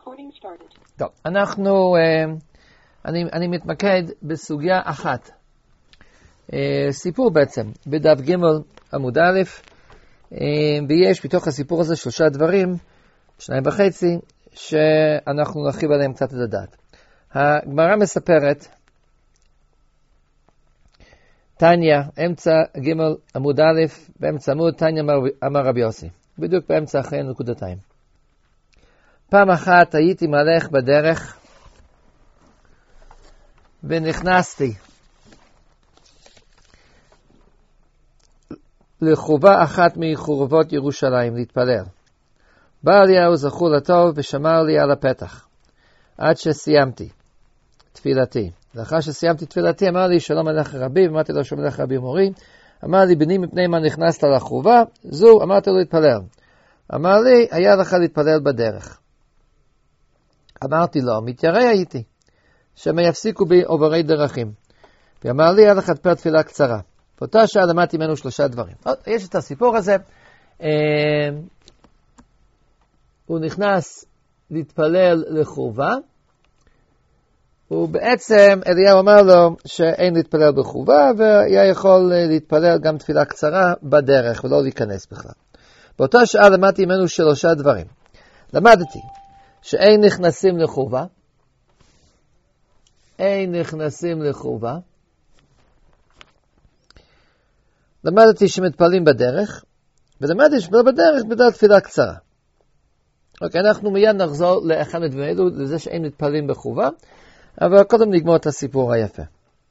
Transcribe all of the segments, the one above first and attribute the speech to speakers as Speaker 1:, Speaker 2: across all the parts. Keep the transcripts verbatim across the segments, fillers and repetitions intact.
Speaker 1: טוב, אנחנו, אני, אני מתמקד בסוגיה אחת. סיפור בעצם, בדף ג' עמוד א', ויש בתוך הסיפור הזה שלושה דברים, שניים וחצי, שאנחנו נרחיב עליהם קצת את הדעת. הגמרא מספרת, תניא, אמצע ג' עמוד א', באמצע עמוד, תניא אמר רבי יוסי, בדיוק באמצע אחרי נקודתיים. פעם אחת הייתי מלך בדרך, ונכנסתי לחובה אחת מחורבות ירושלים להתפלל. בא אליהו זכור לטוב ושמר לי על הפתח, עד שסיימתי תפילתי. לאחר שסיימתי תפילתי אמר לי שלום עליך רבי, אמרתי לו שלום עליך רבי מורי. אמר לי בני מפני מה נכנסת לחובה זו, אמרתי לו להתפלל. אמר לי היה לך להתפלל בדרך. אמרתי לו מתיירא הייתי שמה יפסיקו בי עוברי דרכים. ואמר לי היה לך תפלל תפילה קצרה. באותה שעה למדתי ממנו שלושה דברים. יש את הסיפור הזה, הוא נכנס להתפלל לחובה, ובעצם אליהו אמר לו שאין להתפלל בחובה, והיה יכול להתפלל גם תפילה קצרה בדרך, ולא להיכנס בכלל. באותה שעה למדתי ממנו שלושה דברים. למדתי שאין נכנסים לחובה, אין נכנסים לחובה, למדתי שמתפללים בדרך, ולמדתי שמתפלל בדרך בגלל תפילה קצרה. אוקיי, אנחנו מיד נחזור לאחד מדברים אלו, לזה שאין מתפללים בחובה, אבל קודם נגמור את הסיפור היפה.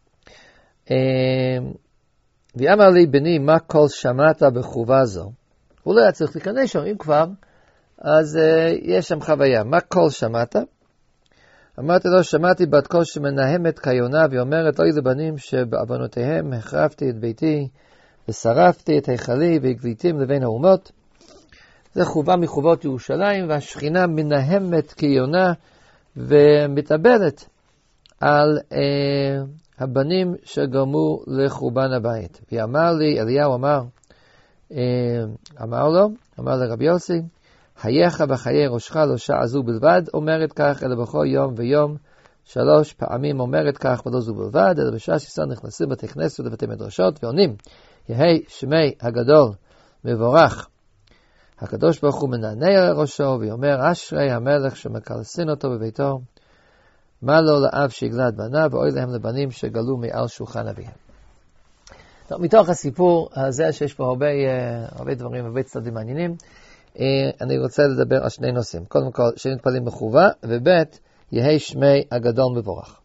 Speaker 1: ואמר לי בני, מה כל שמעת בחובה זו? הוא לא היה צריך להיכנס שם, אם כבר, אז uh, יש שם חוויה. מה כל שמעת? אמרתי לו, שמעתי בת קול שמנהמת כיונה, והיא אומרת, אוי לבנים שבעוונותיהם החרבתי את ביתי, ושרפתי את היכלי והגליתים לבין האומות. זה חובה מחובות ירושלים, והשכינה מנהמת כיונה, ומתאבלת על uh, הבנים שגרמו לחורבן הבית. והיא אמר לי, אליהו אמר, uh, אמר לו, אמר לרבי יוסי, חייך וחיי ראשך לא שעה זו בלבד, אומרת כך, אלא בכל יום ויום, שלוש פעמים אומרת כך, ולא זו בלבד, אלא בשעה שישראל נכנסים בתי כנסת ובתי מדרשות, ועונים, יהי שמי הגדול מבורך. הקדוש ברוך הוא מנענע ראשו, ואומר, אשרי המלך שמקלסין אותו בביתו, מה לו לאב שיגלה את בניו, ואוי להם לבנים שגלו מעל שולחן אביהם. טוב, מתוך הסיפור הזה, שיש פה הרבה, הרבה דברים, הרבה צדדים מעניינים, אני רוצה לדבר על שני נושאים. קודם כל, שמתפללים בחובה, ובית, יהי שמי הגדול מבורך.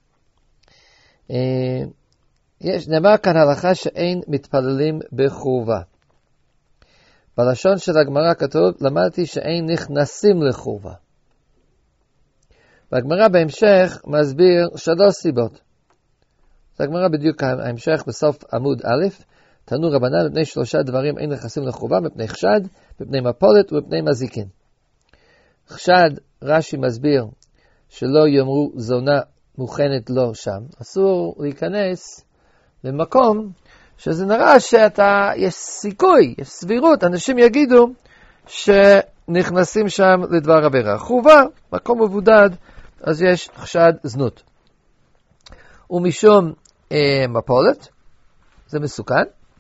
Speaker 1: יש, נאמר כאן הלכה שאין מתפללים בחובה. בלשון של הגמרא כתוב, למדתי שאין נכנסים לחובה. והגמרא בהמשך מסביר שלוש סיבות. הגמרא בדיוק ההמשך בסוף עמוד א', תנו רבנן מפני שלושה דברים אין נכנסים לחובה, מפני חשד, מפני מפולת ומפני מזיקין. חשד, רש"י מסביר שלא יאמרו זונה מוכנת לו שם. אסור להיכנס למקום שזה נראה שאתה, יש סיכוי, יש סבירות, אנשים יגידו שנכנסים שם לדבר עבירה. חובה, מקום מבודד, אז יש חשד זנות. ומשום אה, מפולת, זה מסוכן.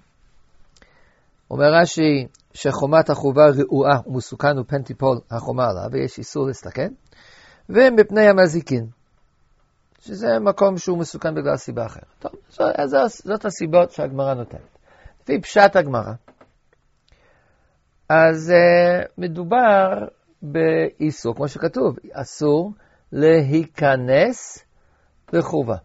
Speaker 1: אומר רש"י שחומת החובה רעועה ומסוכן ופן תיפול החומה עליו, ויש איסור להסתכן. ומפני המזיקין, שזה מקום שהוא מסוכן בגלל סיבה אחרת. טוב, זאת, זאת הסיבות שהגמרא נותנת. לפי פשט הגמרא, אז uh, מדובר באיסור, כמו שכתוב, אסור להיכנס לחובה.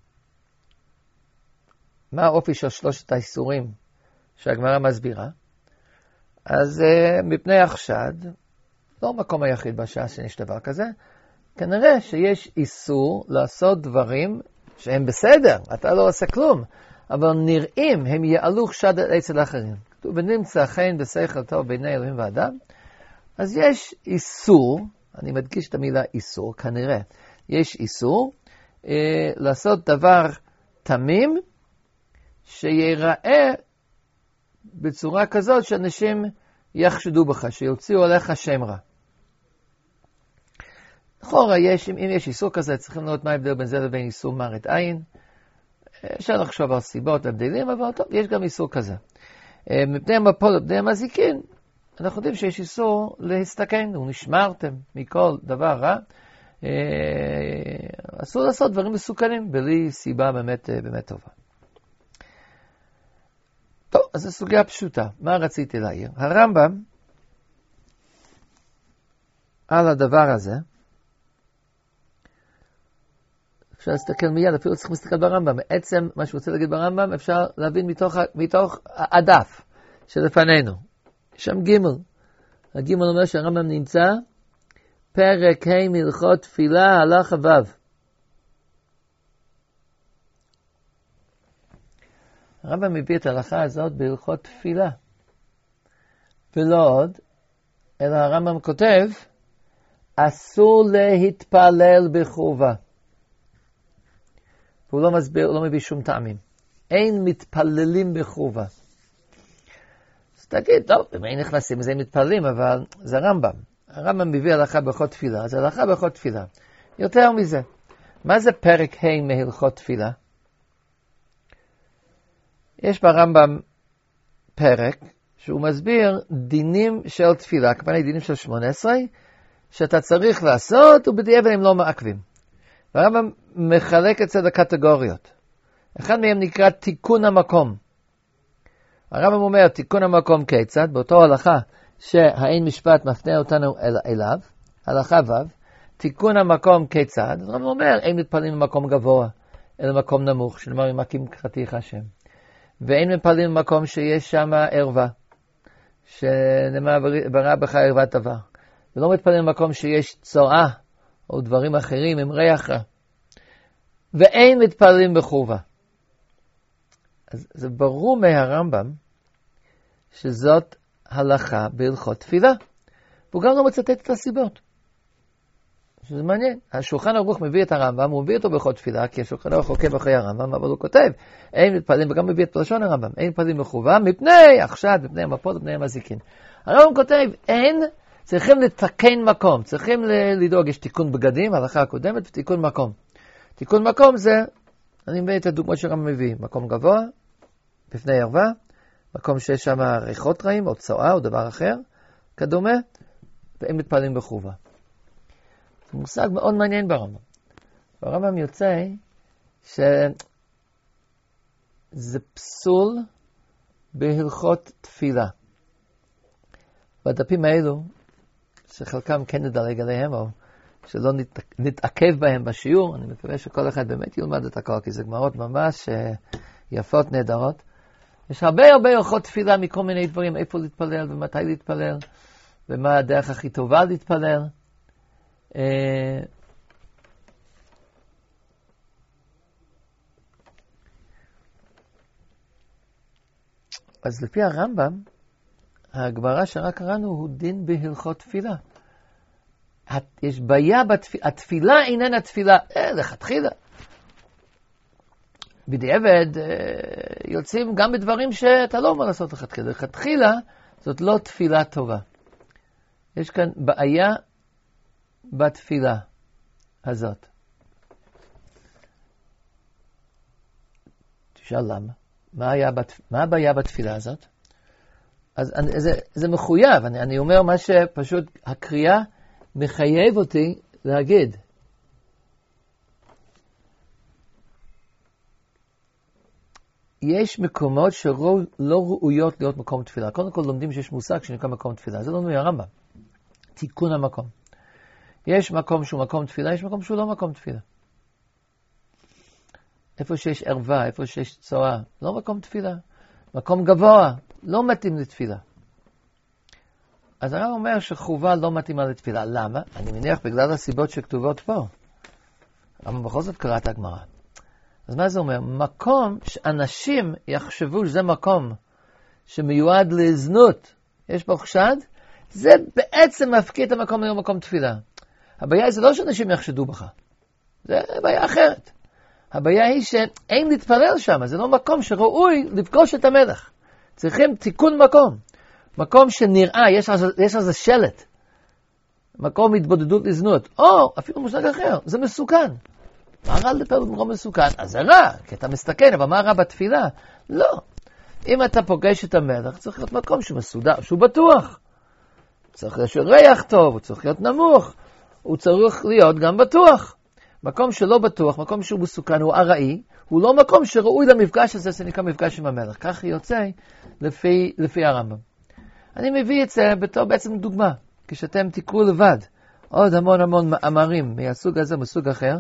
Speaker 1: מה האופי של שלושת האיסורים שהגמרא מסבירה? אז uh, מפני החשד, לא המקום היחיד בשעה שיש דבר כזה, כנראה שיש איסור לעשות דברים שהם בסדר, אתה לא עושה כלום, אבל נראים, הם יעלו חשד אצל האחרים. כתוב, ונמצא חן בשכל טוב בעיני אלוהים ואדם, אז יש איסור, אני מדגיש את המילה איסור, כנראה, יש איסור אה, לעשות דבר תמים, שיראה בצורה כזאת שאנשים יחשדו בך, שיוציאו עליך שם רע. לכאורה, יש, אם יש איסור כזה, צריכים לראות מה ההבדל בין זה לבין איסור מרת עין. אפשר לחשוב על סיבות הבדלים, אבל טוב, יש גם איסור כזה. מפני המפול ובני המזיקין, אנחנו יודעים שיש איסור להסתכן, ונשמרתם מכל דבר רע. אסור לעשות דברים מסוכנים, בלי סיבה באמת, באמת טובה. טוב, אז זו סוגיה פשוטה. מה רציתי להעיר? הרמב"ם, על הדבר הזה, אפשר להסתכל מיד, אפילו צריך להסתכל ברמב"ם. בעצם, מה שהוא רוצה להגיד ברמב"ם, אפשר להבין מתוך, מתוך הדף שלפנינו. שם ג' הג' אומר שהרמב"ם נמצא, פרק ה' מלכות תפילה, הלכה ו'. הרמב"ם מביא את ההלכה הזאת בהלכות תפילה. ולא עוד, אלא הרמב"ם כותב, אסור להתפלל בחובה. והוא לא מסביר, הוא לא מביא שום טעמים. אין מתפללים בחובה. אז תגיד, טוב, אם אין נכנסים, אז אין מתפללים, אבל זה הרמב"ם. הרמב"ם מביא הלכה בהלכות תפילה, זה הלכה בהלכות תפילה. יותר מזה, מה זה פרק ה' מהלכות תפילה? יש ברמב"ם פרק שהוא מסביר דינים של תפילה, כמובן דינים של שמונה עשרה, שאתה צריך לעשות ובדיעבד הם לא מעכבים. והרמב"ם מחלק את זה לקטגוריות. אחד מהם נקרא תיקון המקום. הרמב"ם אומר תיקון המקום כיצד, באותו הלכה שהאין משפט מפנה אותנו אל, אליו, הלכה ו', תיקון המקום כיצד, הרמב"ם אומר אין מתפללים במקום גבוה, אלא מקום נמוך, שנאמר ממקים קראתיך השם. ואין מתפללים במקום שיש שם ערווה, שנאמר ברא בך ערוות עבר. ולא מתפללים במקום שיש צואה, או דברים אחרים עם ריח רע. ואין מתפללים בחובה. אז זה ברור מהרמב"ם, שזאת הלכה בהלכות תפילה. והוא גם לא מצטט את הסיבות. שזה מעניין. השולחן ערוך מביא את הרמב"ם, הוא מביא אותו בהלכות תפילה, כי השולחן ערוך עוקב אחרי הרמב"ם, אבל הוא כותב, אין מתפללים, וגם מביא את לשון הרמב"ם, אין מתפללים בחובה, מפני החשד, מפני המפות, מפני המזיקין. הרמב"ם כותב, אין, צריכים לתקן מקום, צריכים לדאוג, יש תיקון בגדים, הלכה הקודמת, ותיקון מקום. תיקון מקום זה, אני מביא את הדוגמאות שהרמב"ם מביא, מקום גבוה, בפני ערווה, מקום שיש שם ריחות רעים, או צואה, או דבר אחר, כדומה, והם מתפללים בחובה. זה מושג מאוד מעניין ברמב"ם. ברמב"ם יוצא שזה פסול בהלכות תפילה. בדפים האלו, שחלקם כן נדלג עליהם, או שלא נת... נתעכב בהם בשיעור, אני מקווה שכל אחד באמת ילמד את הכל, כי זה גמרות ממש יפות, נהדרות. יש הרבה הרבה הלכות תפילה מכל מיני דברים, איפה להתפלל ומתי להתפלל, ומה הדרך הכי טובה להתפלל. אז לפי הרמב"ם, הגמרא שרק קראנו הוא דין בהלכות תפילה. יש בעיה בתפילה, התפילה איננה תפילה, אה, לכתחילה. בדיעבד יוצאים גם בדברים שאתה לא אומר לעשות לכתחילה. לכתחילה זאת לא תפילה טובה. יש כאן בעיה בתפילה הזאת. תשאל למה? מה, היה בת... מה הבעיה בתפילה הזאת? אז אני, זה, זה מחויב, אני, אני אומר מה שפשוט הקריאה מחייב אותי להגיד. יש מקומות שלא לא ראויות להיות מקום תפילה. קודם כל לומדים שיש מושג שנקרא מקום תפילה. זה לא אומר הרמב"ם. תיקון המקום. יש מקום שהוא מקום תפילה, יש מקום שהוא לא מקום תפילה. איפה שיש ערווה, איפה שיש צואה, לא מקום תפילה. מקום גבוה, לא מתאים לתפילה. אז הרב אומר שחובה לא מתאימה לתפילה. למה? אני מניח בגלל הסיבות שכתובות פה. אבל בכל זאת קראת הגמרא. אז מה זה אומר? מקום שאנשים יחשבו שזה מקום שמיועד לזנות, יש בו חשד, זה בעצם מפקיד את המקום להיות מקום תפילה. הבעיה זה לא שאנשים יחשדו בך. זה בעיה אחרת. הבעיה היא שאין להתפלל שם, זה לא מקום שראוי לפגוש את המלך. צריכים תיקון מקום. מקום שנראה, יש על זה, יש על זה שלט. מקום התבודדות לזנות, או אפילו מושג אחר, זה מסוכן. מה רע לטפל במקום מסוכן? אז זה רע, כי אתה מסתכן, אבל מה רע בתפילה? לא. אם אתה פוגש את המלך, צריך להיות מקום שהוא מסודר, שהוא בטוח. צריך להיות ריח טוב, הוא צריך להיות נמוך, הוא צריך להיות גם בטוח. מקום שלא בטוח, מקום שהוא מסוכן, הוא ארעי, הוא לא מקום שראוי למפגש הזה, זה נקרא מפגש עם המלך. כך יוצא לפי, לפי הרמב"ם. אני מביא את זה בתור בעצם דוגמה, כשאתם תקראו לבד עוד המון המון מאמרים מהסוג הזה, מסוג אחר,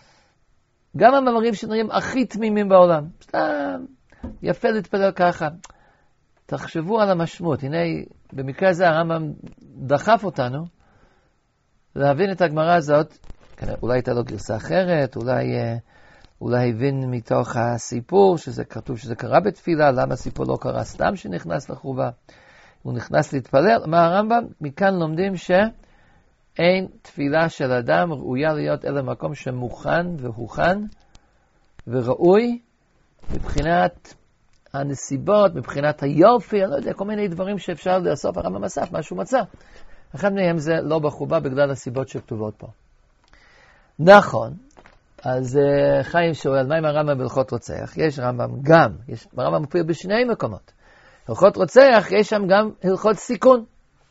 Speaker 1: גם המאמרים שנראים הכי תמימים בעולם, סתם יפה להתפלל ככה. תחשבו על המשמעות. הנה, במקרה הזה הרמב"ם דחף אותנו להבין את הגמרא הזאת, אולי הייתה לו גרסה אחרת, אולי, אולי הבין מתוך הסיפור, שזה כתוב שזה קרה בתפילה, למה הסיפור לא קרה סתם שנכנס לחובה, הוא נכנס להתפלל. מה הרמב"ם? מכאן לומדים שאין תפילה של אדם ראויה להיות אלא מקום שמוכן והוכן וראוי, מבחינת הנסיבות, מבחינת היופי, אני לא יודע, כל מיני דברים שאפשר לאסוף, הרמב"ם אסף, משהו מצא. אחד מהם זה לא בחובה בגלל הסיבות שכתובות פה. נכון, אז uh, חיים שואל, מה עם הרמב"ם בהלכות רוצח? יש רמב"ם גם, יש, הרמב"ם מופיע בשני מקומות. הלכות רוצח, יש שם גם הלכות סיכון.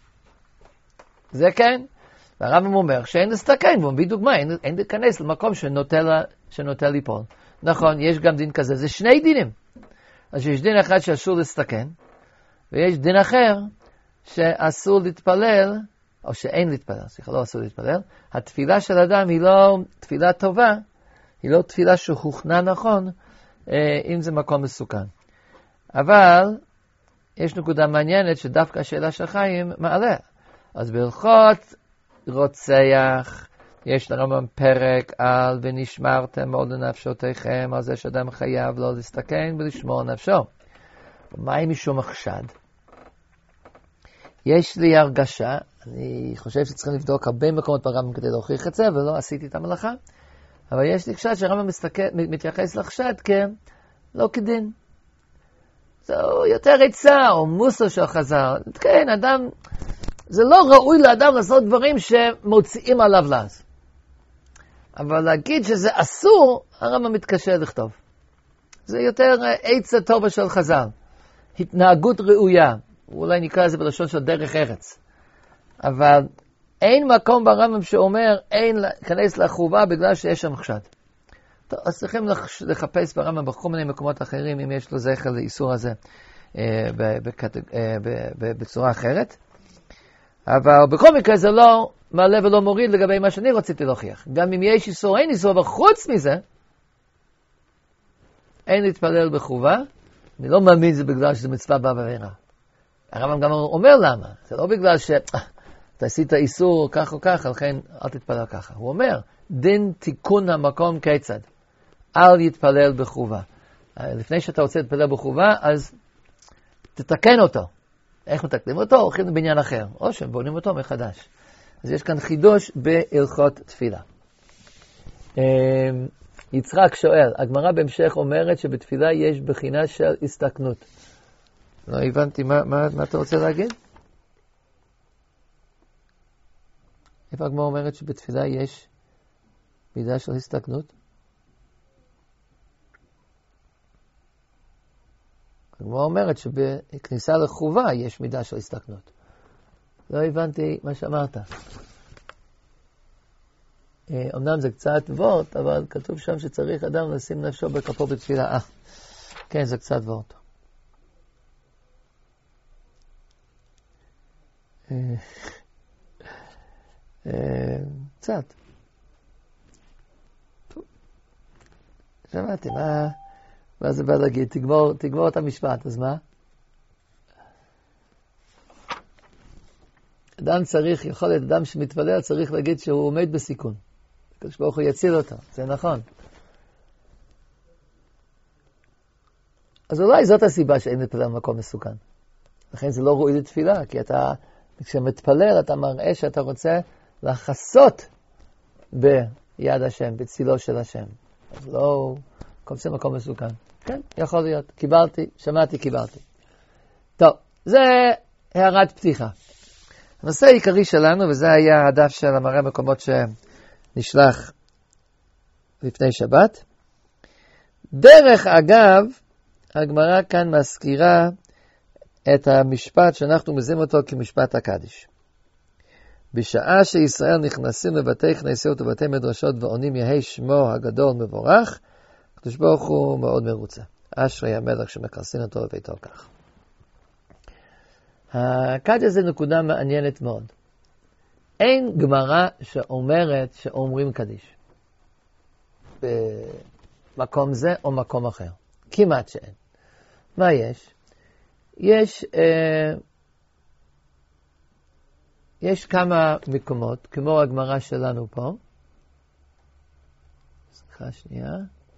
Speaker 1: זה כן. והרמב"ם אומר שאין להסתכן, והוא מביא דוגמה, אין, אין להיכנס למקום שנוטה, שנוטה ליפול. נכון, יש גם דין כזה, זה שני דינים. אז יש דין אחד שאסור להסתכן, ויש דין אחר שאסור להתפלל, או שאין להתפלל, סליחה, לא אסור להתפלל. התפילה של אדם היא לא תפילה טובה, היא לא תפילה שהוכנה נכון, אם זה מקום מסוכן. אבל יש נקודה מעניינת שדווקא השאלה של חיים מעלה. אז בהלכות רוצח, יש לרמב"ם פרק על ונשמרתם מאוד לנפשותיכם, על זה שאדם חייב לא להסתכן ולשמור נפשו. מה עם משום החשד? יש לי הרגשה, אני חושב שצריכים לבדוק הרבה מקומות ברמב"ם כדי להוכיח את זה, ולא עשיתי את המלאכה, אבל יש לי חשד שהרמב"ם מתייחס לחשד כלא כדין. זה יותר עצה או מוסר של חז"ל. כן, אדם, זה לא ראוי לאדם לעשות דברים שמוציאים עליו לעז. אבל להגיד שזה אסור, הרמב"ם מתקשה לכתוב. זה יותר עצה טובה של חז"ל. התנהגות ראויה. אולי נקרא לזה בלשון של דרך ארץ. אבל אין מקום ברמב"ם שאומר אין להיכנס לחובה בגלל שיש שם חשד. טוב, אז צריכים לחפש ברמב"ם בכל מיני מקומות אחרים אם יש לו זכר לאיסור הזה אה, בקטג... אה, בצורה אחרת. אבל בכל מקרה זה לא מעלה ולא מוריד לגבי מה שאני רציתי להוכיח. גם אם יש איסור, אין איסור, אבל חוץ מזה, אין להתפלל בחובה. אני לא מאמין זה בגלל שזה מצווה בעבירה. הרמב"ם גם אומר למה. זה לא בגלל שאתה עשית איסור כך או כך, לכן אל תתפלל ככה. הוא אומר, דין תיקון המקום כיצד. אל יתפלל בחובה. לפני שאתה רוצה להתפלל בחובה, אז תתקן אותו. איך מתקנים אותו? הולכים לבניין אחר. או שהם בונים אותו מחדש. אז יש כאן חידוש בהלכות תפילה. יצחק שואל, הגמרא בהמשך אומרת שבתפילה יש בחינה של הסתכנות. לא הבנתי, מה, מה, מה אתה רוצה להגיד? איפה הגמרא אומרת שבתפילה יש מידה של הסתכנות? הגמרא אומרת שבכניסה לחובה יש מידה של הסתכנות. לא הבנתי מה שאמרת. אמנם זה קצת וורט, אבל כתוב שם שצריך אדם לשים נפשו בכפו בתפילה. אה, כן, זה קצת וורט. קצת. שמעתי, מה, מה זה בא להגיד? תגמור, תגמור את המשפט, אז מה? אדם צריך, יכול להיות אדם שמתפלל, צריך להגיד שהוא עומד בסיכון. הקדוש ברוך הוא יציל אותו, זה נכון. אז אולי זאת הסיבה שאין מתפלל במקום מסוכן. לכן זה לא ראוי לתפילה, כי אתה, כשמתפלל אתה מראה שאתה רוצה לחסות ביד השם, בצילו של השם. אז לא, מקום זה מקום מסוכן. כן, יכול להיות. קיבלתי, שמעתי, קיבלתי. טוב, זה הערת פתיחה. הנושא העיקרי שלנו, וזה היה הדף של המראה מקומות שנשלח לפני שבת. דרך אגב, הגמרא כאן מזכירה את המשפט שאנחנו מזהים אותו כמשפט הקדיש. בשעה שישראל נכנסים לבתי כנסיות ובתי מדרשות ועונים יהי שמו הגדול מבורך, הקדוש ברוך הוא מאוד מרוצה. אשרי המלך שמכנסים אותו לביתו כך. הקדיש זה נקודה מעניינת מאוד. אין גמרא שאומרת שאומרים קדיש במקום זה או מקום אחר. כמעט שאין. מה יש? יש, אה, יש כמה מקומות, כמו הגמרא שלנו פה. סליחה שנייה.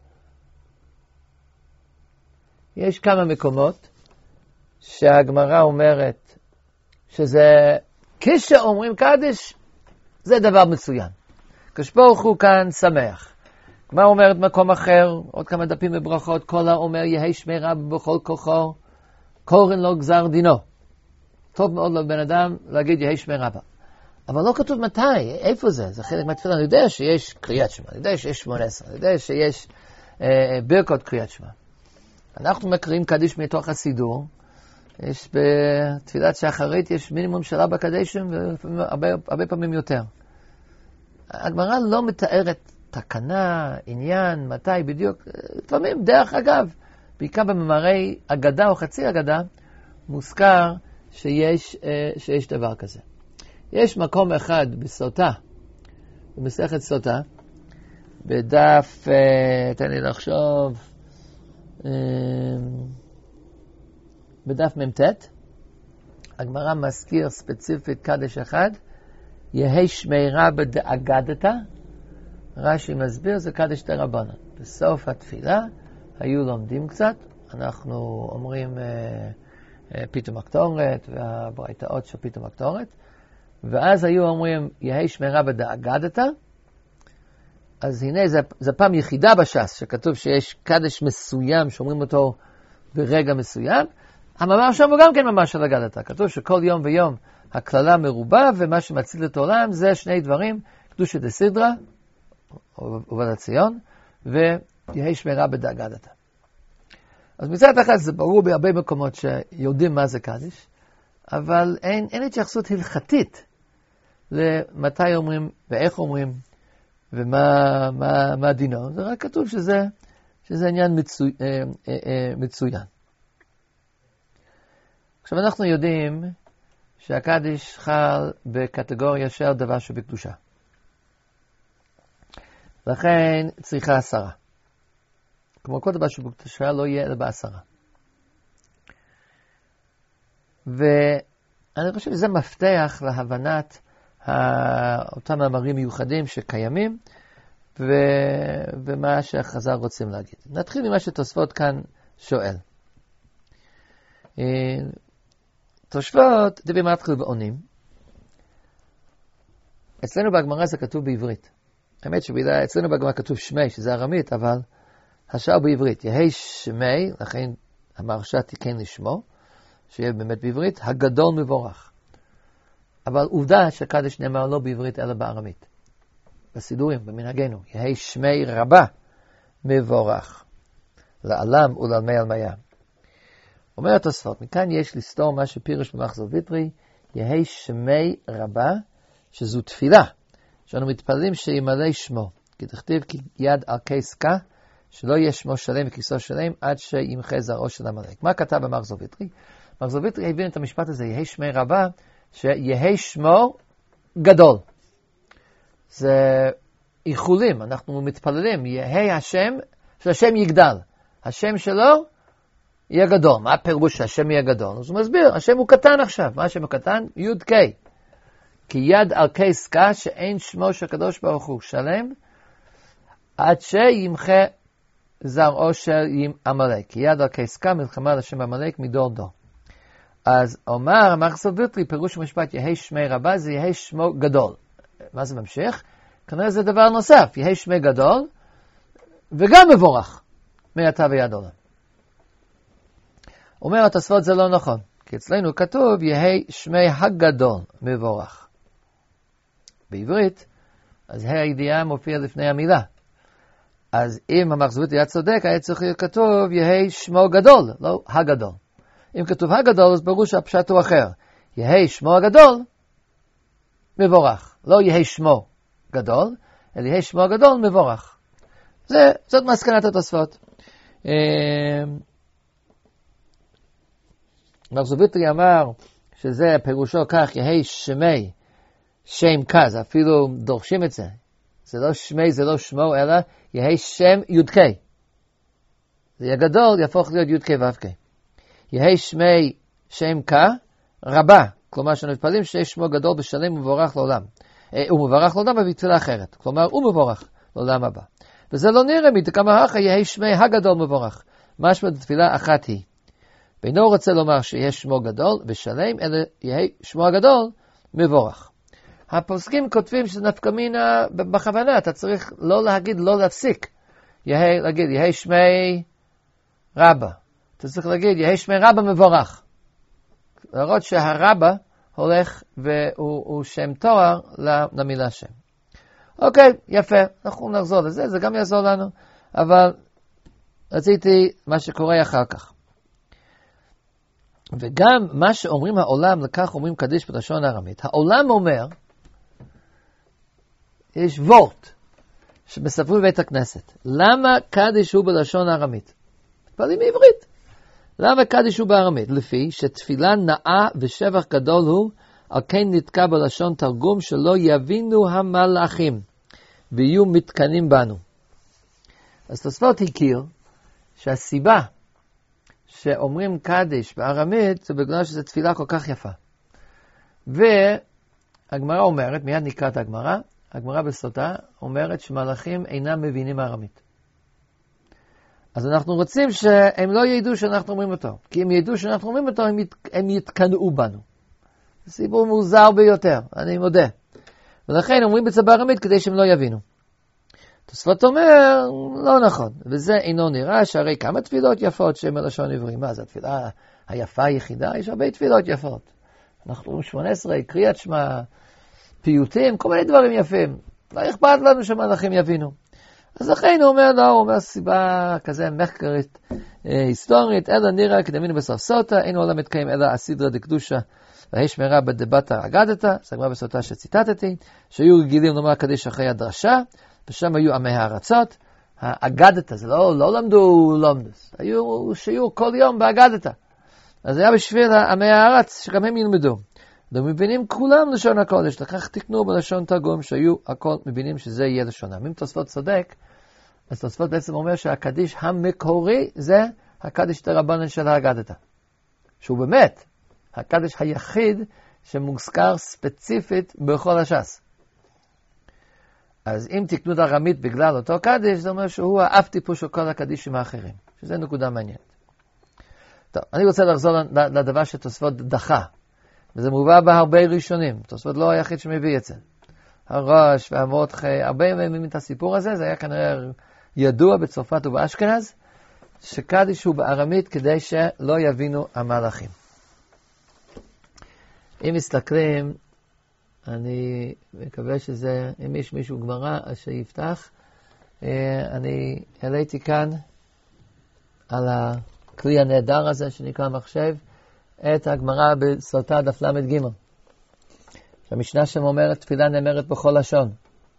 Speaker 1: יש כמה מקומות שהגמרא אומרת שזה, כשאומרים קדיש, זה דבר מצוין. הקדוש ברוך הוא כאן שמח. הגמרא אומרת מקום אחר, עוד כמה דפים בברכות, כל האומר יהי שמי רב בכל כוחו, קורן לו גזר דינו. טוב מאוד לבן אדם להגיד יהי שמי רבה. אבל לא כתוב מתי, איפה זה? זה חלק מהתפילה. אני יודע שיש קריאת שמע, אני יודע שיש שמונה עשרה, אני יודע שיש אה, ברכות קריאת שמע. אנחנו מקריאים קדיש מתוך הסידור. יש בתפילת שחרית, יש מינימום של ארבע קדישים, והרבה הרבה פעמים יותר. הגמרא לא מתארת תקנה, עניין, מתי בדיוק. לפעמים, דרך אגב, בעיקר במאמרי אגדה או חצי אגדה, מוזכר שיש, שיש דבר כזה. יש מקום אחד בסוטה, במסכת סוטה, בדף, תן לי לחשוב, בדף ממתת, הגמרא מזכיר ספציפית קדש אחד, יהי שמירה בדאגדתה, רש"י מסביר, זה קדש דרבנן. בסוף התפילה היו לומדים קצת, אנחנו אומרים אה, אה, פתאום הקטורת, והברייתאות של פתאום הקטורת, ואז היו אומרים יהי שמירה בדאגדתה, אז הנה זה, זה פעם יחידה בש"ס, שכתוב שיש קדש מסוים, שאומרים אותו ברגע מסוים, המאמר שם הוא גם כן ממש על אגדתה, כתוב שכל יום ויום הכללה מרובה, ומה שמציל את העולם זה שני דברים, קדושא דסדרא, ובא לציון, ויהי שמירה בדאגדתה. אז מצד אחד זה ברור בהרבה מקומות שיודעים מה זה קדיש, אבל אין, אין התייחסות הלכתית למתי אומרים ואיך אומרים ומה מה, מה דינו. זה רק כתוב שזה, שזה עניין מצו, אה, אה, אה, מצוין. עכשיו אנחנו יודעים שהקדיש חל בקטגוריה של דבר שבקדושה. לכן צריכה עשרה. כמו כל דבר שבקדושה לא יהיה אלא בעשרה. ואני חושב שזה מפתח להבנת אותם מאמרים מיוחדים שקיימים, ו... ומה שהחז"ל רוצים להגיד. נתחיל ממה שתוספות כאן שואל. תוספות, דבי מתחיל בעונים. אצלנו בהגמרא זה כתוב בעברית. האמת שאצלנו בהגמרא כתוב שמי, שזה ארמית, אבל השאר בעברית. יהי שמי, לכן המהרש"א תיקן לשמו, שיהיה באמת בעברית, הגדול מבורך. אבל עובדה שקדש נאמר לא בעברית אלא בארמית. בסידורים, במנהגנו, יהי שמי רבה מבורך. לעלם ולעלמי עלמיה. אומר התוספות, מכאן יש לסתור מה שפירש במחזור ויטרי, יהי שמי רבה, שזו תפילה, שאנו מתפללים שימלא שמו, כי תכתיב כי יד על כסקה, שלא יהיה שמו שלם וכיסו שלם, עד שימחה זרעו של המלאק. מה כתב במחזור ויטרי? מחזור ויטרי הבין את המשפט הזה, יהי שמי רבה, שיהי שמו גדול. זה איחולים, אנחנו מתפללים, יהי השם, שהשם יגדל. השם שלו יהיה גדול. מה הפירוש שהשם יהיה גדול? אז הוא מסביר, השם הוא קטן עכשיו. מה השם הוא קטן? יוד קי. כי יד על קי סקה שאין שמו של הקדוש ברוך הוא שלם, עד שימחה זרעו של עמלק. כי יד על קי סקה מלחמה לשם עמלק מדור דור. אז אומר המחזור ויטרי, פירוש המשפט יהי שמי רבה, זה יהי שמו גדול. מה זה ממשיך? כנראה זה דבר נוסף, יהי שמי גדול, וגם מבורך, מעתה ויד עולם. אומר התוספות זה לא נכון, כי אצלנו כתוב יהי שמי הגדול מבורך. בעברית, אז ה' הידיעה מופיע לפני המילה. אז אם המחזורית היה צודק, היה צריך להיות כתוב יהי שמו גדול, לא הגדול. אם כתוב הגדול, אז ברור שהפשט הוא אחר. יהי שמו הגדול מבורך. לא יהי שמו גדול, אלא יהי שמו הגדול מבורך. זה, זאת מסקנת התוספות. מרזוביטרי אמר שזה פירושו כך, יהי שמי, שם כז, אפילו דורשים את זה. זה לא שמי, זה לא שמו, אלא יהי שם יודקי. זה יהיה גדול, יהפוך להיות יודקי ואבקי. יהי שמי שם כ, רבה. כלומר, שאנו מתפללים שיש שמו גדול בשלם ומבורך לעולם. הוא מבורך לעולם ובתפילה אחרת. כלומר, הוא מבורך לעולם הבא. וזה לא נראה מדכמה אחר, יהי שמי הגדול מבורך. משמע תפילה אחת היא. ואינו רוצה לומר שיש שמו גדול בשלם, אלא יהי שמו הגדול מבורך. הפוסקים כותבים שזה נפקא מינה בכוונה, אתה צריך לא להגיד, לא להפסיק. יהי, להגיד, יהי שמי רבא. אתה צריך להגיד, יהי שמי רבא מבורך. להראות שהרבא הולך והוא שם תואר למילה שם. אוקיי, יפה, אנחנו נחזור לזה, זה גם יעזור לנו, אבל רציתי מה שקורה אחר כך. וגם מה שאומרים העולם, לכך אומרים קדיש בלשון ארמית. העולם אומר, יש וורט שמספרים בבית הכנסת. למה קדיש הוא בלשון ארמית? מתפללים בעברית. למה קדיש הוא בארמית? לפי שתפילה נאה ושבח גדול הוא, על כן נתקע בלשון תרגום שלא יבינו המלאכים ויהיו מתקנים בנו. אז תוספות הכיר שהסיבה שאומרים קדיש בארמית זה בגלל שזו תפילה כל כך יפה. והגמרא אומרת, מיד נקרא את הגמרא, הגמרא בסוטה אומרת שמלאכים אינם מבינים ארמית. אז אנחנו רוצים שהם לא ידעו שאנחנו אומרים אותו. כי אם ידעו שאנחנו אומרים אותו, הם, ית, הם יתקנאו בנו. זה סיפור מוזר ביותר, אני מודה. ולכן אומרים בצד בארמית כדי שהם לא יבינו. תוספות אומר, לא נכון. וזה אינו נראה שהרי כמה תפילות יפות שהן מלשון עברי. מה, זו התפילה היפה היחידה? יש הרבה תפילות יפות. אנחנו אומרים שמונה עשרה, קריאת שמע, פיוטים, כל מיני דברים יפים. לא אכפת לנו שמלאכים יבינו. אז לכן הוא אומר, לא, הוא אומר סיבה כזה מחקרית אה, היסטורית, אלא נראה כדמינו בסרסוטה, אין העולם מתקיים אלא הסדרה דקדושה, והיש מראה בדבטה אגדתה, סגמה בסרטה שציטטתי, שהיו רגילים לומר קדיש אחרי הדרשה, ושם היו עמי הארצות, האגדתה, זה לא, לא למדו לומדס, היו שיעור כל יום באגדתה. אז זה היה בשביל עמי הארץ, שגם הם ילמדו. ומבינים כולם לשון הקודש, לכך תקנו בלשון תרגום שהיו הכל מבינים שזה יהיה לשונם. אם תוספות צודק, אז תוספות בעצם אומר שהקדיש המקורי זה הקדיש דרבנן של האגדתה. שהוא באמת הקדיש היחיד שמוזכר ספציפית בכל הש"ס. אז אם תקנו את ארמית בגלל אותו קדיש, זה אומר שהוא האף טיפוס של כל הקדישים האחרים. שזה נקודה מעניינת. טוב, אני רוצה לחזור לדבר שתוספות דחה. וזה מובא בהרבה ראשונים. תוספות לא היחיד שמביא את זה. הראש והמותחי, הרבה מהם את הסיפור הזה, זה היה כנראה ידוע בצרפת ובאשכנז, שקדיש הוא בארמית כדי שלא יבינו המלאכים. אם מסתכלים, אני מקווה שזה, אם יש מישהו גמרא, אז שיפתח. אני העליתי כאן על הכלי הנהדר הזה שנקרא מחשב, את הגמרא בסוטה דף למד ג'. שהמשנה שם אומרת, תפילה נאמרת בכל לשון.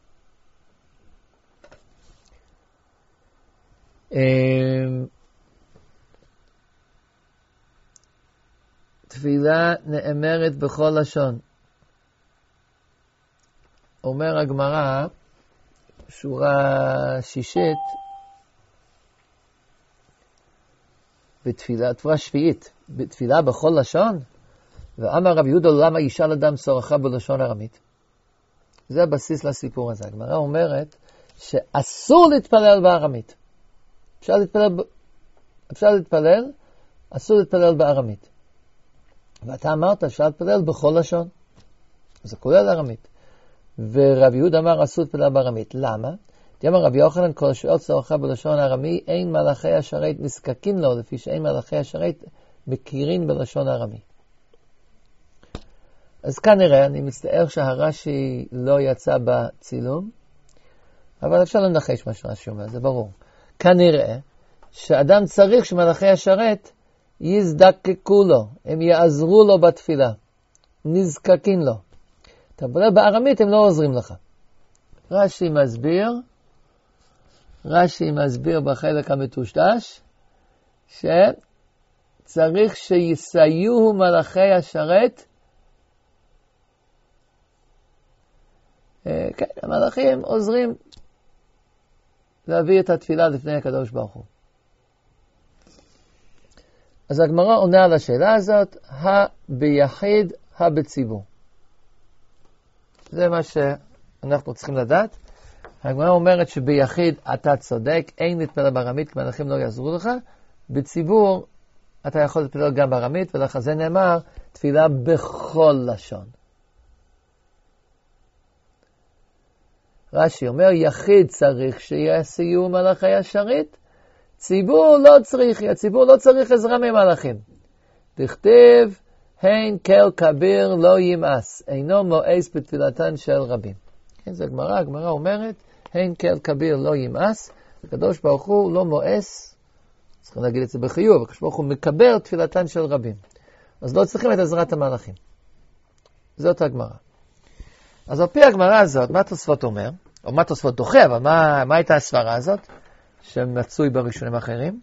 Speaker 1: תפילה נאמרת בכל לשון. אומר הגמרא, שורה שישית, בתפילה, תפילה שביעית, בתפילה בכל לשון, ואמר רב יהודה, למה ישאל אדם צורכה בלשון ארמית? זה הבסיס לסיפור הזה. הגמרא אומרת שאסור להתפלל בארמית. אפשר להתפלל, אפשר להתפלל, אסור להתפלל בארמית. ואתה אמרת, אפשר להתפלל בכל לשון. זה כולל ארמית. ורב יהודה אמר, אסור להתפלל בארמית. למה? אמר רבי יוחנן, כל שואל צורכה בלשון ארמי, אין מלאכי השרת נזקקים לו, לפי שאין מלאכי השרת מכירים בלשון ארמי. אז כנראה, אני מצטער שהרש"י לא יצא בצילום, אבל אפשר לנחש מה שרש"י אומר, זה ברור. כנראה שאדם צריך שמלאכי השרת יזדקקו לו, הם יעזרו לו בתפילה, נזקקים לו. אתה בולה בארמית הם לא עוזרים לך. רש"י מסביר, רש"י מסביר בחלק המטושטש, שצריך שיסייעו מלאכי השרת. כן, המלאכים עוזרים להביא את התפילה לפני הקדוש ברוך הוא. אז הגמרא עונה על השאלה הזאת, הביחיד, הבציבור. זה מה שאנחנו צריכים לדעת. הגמרא אומרת שביחיד אתה צודק, אין להתפלל בארמית כי מלאכים לא יעזרו לך. בציבור אתה יכול להתפלל גם בארמית, ולכן זה נאמר תפילה בכל לשון. רש"י אומר, יחיד צריך שיעשו מלאכי השרת, ציבור לא צריך, הציבור לא צריך עזרה ממלאכים. דכתיב, הן כל כביר לא ימאס, אינו מואס בתפילתן של רבים. כן, זה הגמרא, הגמרא אומרת, הן כל כביר לא ימאס, הקדוש ברוך הוא לא מואס, צריכים להגיד את זה בחיוב, הקדוש ברוך הוא מקבל תפילתן של רבים. אז לא צריכים את עזרת המלאכים. זאת הגמרא. אז על פי הגמרא הזאת, מה תוספות אומר? או מה תוספות דוחה, אבל מה, מה הייתה הסברה הזאת? שמצוי בראשונים אחרים?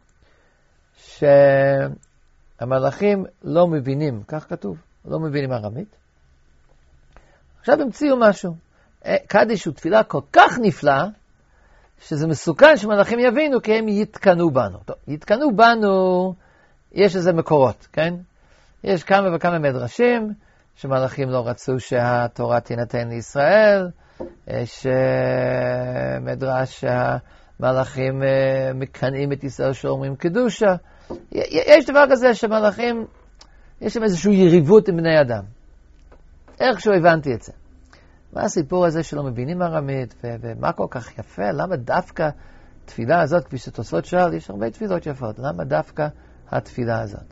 Speaker 1: שהמלאכים לא מבינים, כך כתוב, לא מבינים ארמית. עכשיו המציאו משהו. קדיש הוא תפילה כל כך נפלאה, שזה מסוכן שמלאכים יבינו, כי הם יתקנו בנו. טוב, יתקנו בנו, יש איזה מקורות, כן? יש כמה וכמה מדרשים, שמלאכים לא רצו שהתורה תינתן לישראל, יש מדרש שהמלאכים מקנאים את ישראל שאומרים קדושה. יש דבר כזה שמלאכים, יש שם איזושהי יריבות עם בני אדם. איכשהו הבנתי את זה. מה הסיפור הזה שלא מבינים ארמית, ו- ומה כל כך יפה? למה דווקא התפילה הזאת, כפי שתוספות שאל, יש הרבה תפילות יפות, למה דווקא התפילה הזאת?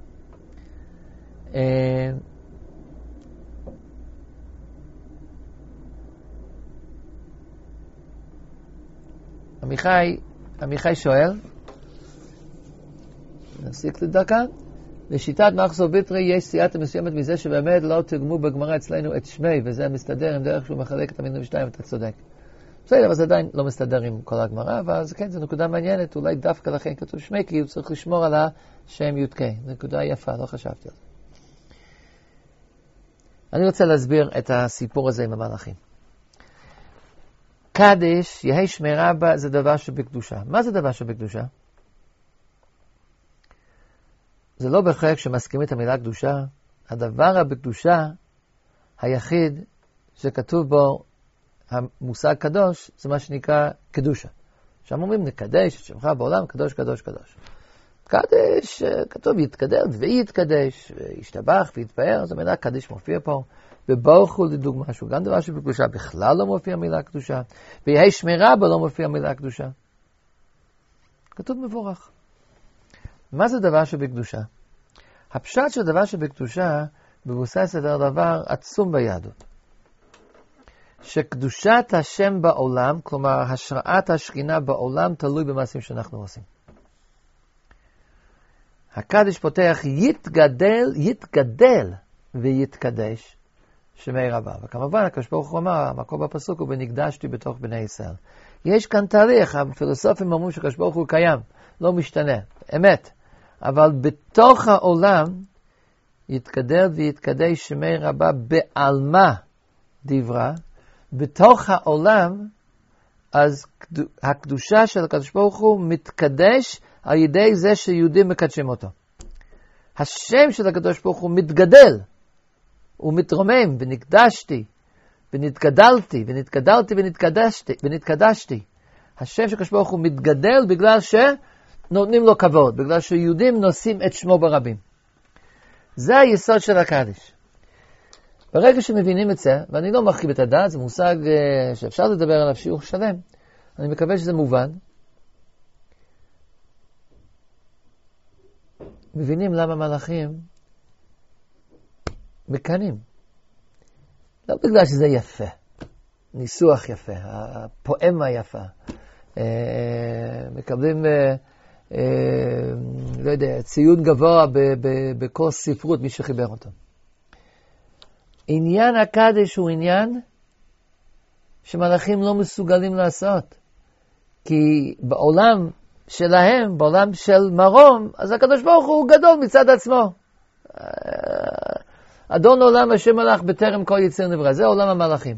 Speaker 1: עמיחי, עמיחי שואל, נפסיק לדקה, לשיטת מחסור ביטרי יש סייעתא מסוימת מזה שבאמת לא תרגמו בגמרא אצלנו את שמי, וזה מסתדר עם דרך שהוא מחלק את המינוי שתיים, אתה צודק. בסדר, אבל זה עדיין לא מסתדר עם כל הגמרא, אבל זה כן, זו נקודה מעניינת, אולי דווקא לכן כתוב שמי, כי הוא צריך לשמור על השם יודקי. נקודה יפה, לא חשבתי על זה. אני רוצה להסביר את הסיפור הזה עם המלאכים. קדש, יהי שמירה בה, זה דבר שבקדושה. מה זה דבר שבקדושה? זה לא בהכרח שמסכימים את המילה קדושה. הדבר הבקדושה היחיד שכתוב בו המושג קדוש, זה מה שנקרא קדושה. שם אומרים נקדש את שמך בעולם, קדוש, קדוש, קדוש. קדש, כתוב יתקדש ויתקדש, וישתבח ויתפאר, אז המילה קדש מופיע פה. וברך הוא לדוגמה, שהוא גם דבר שבקדושה, בכלל לא מופיע מילה קדושה. ויהי שמירה בה לא מופיע מילה קדושה. כתוב מבורך. מה זה דבר שבקדושה? הפשט של דבר שבקדושה מבוסס על דבר עצום ביהדות. שקדושת השם בעולם, כלומר השראת השכינה בעולם, תלוי במעשים שאנחנו עושים. הקדש פותח יתגדל, יתגדל ויתקדש שמי רבה. וכמובן, הקדוש ברוך הוא אמר, המקום בפסוק הוא ונקדשתי בתוך בני ישראל. יש כאן תהליך, הפילוסופים אמרו שהקדוש ברוך הוא קיים, לא משתנה, אמת. אבל בתוך העולם יתגדל ויתקדש שמי רבה בעלמה דברה. בתוך העולם, אז הקדושה של הקדוש ברוך הוא מתקדש על ידי זה שיהודים מקדשים אותו. השם של הקדוש ברוך הוא מתגדל, הוא מתרומם, ונקדשתי, ונתגדלתי, ונתגדלתי, ונתקדשתי, ונתקדשתי. השם של הקדוש ברוך הוא מתגדל בגלל שנותנים לו כבוד, בגלל שיהודים נושאים את שמו ברבים. זה היסוד של הקדש. ברגע שמבינים את זה, ואני לא מרחיב את הדעת, זה מושג שאפשר לדבר עליו שיעור שלם, אני מקווה שזה מובן. מבינים למה מלאכים מקנים. לא בגלל שזה יפה, ניסוח יפה, הפואמה יפה. מקבלים, לא יודע, ציון גבוה בקורס ספרות, מי שחיבר אותו. עניין הקדש הוא עניין שמלאכים לא מסוגלים לעשות. כי בעולם שלהם, בעולם של מרום, אז הקדוש ברוך הוא גדול מצד עצמו. אדון עולם השם מלך בטרם כל יצר נברא, זה עולם המלאכים.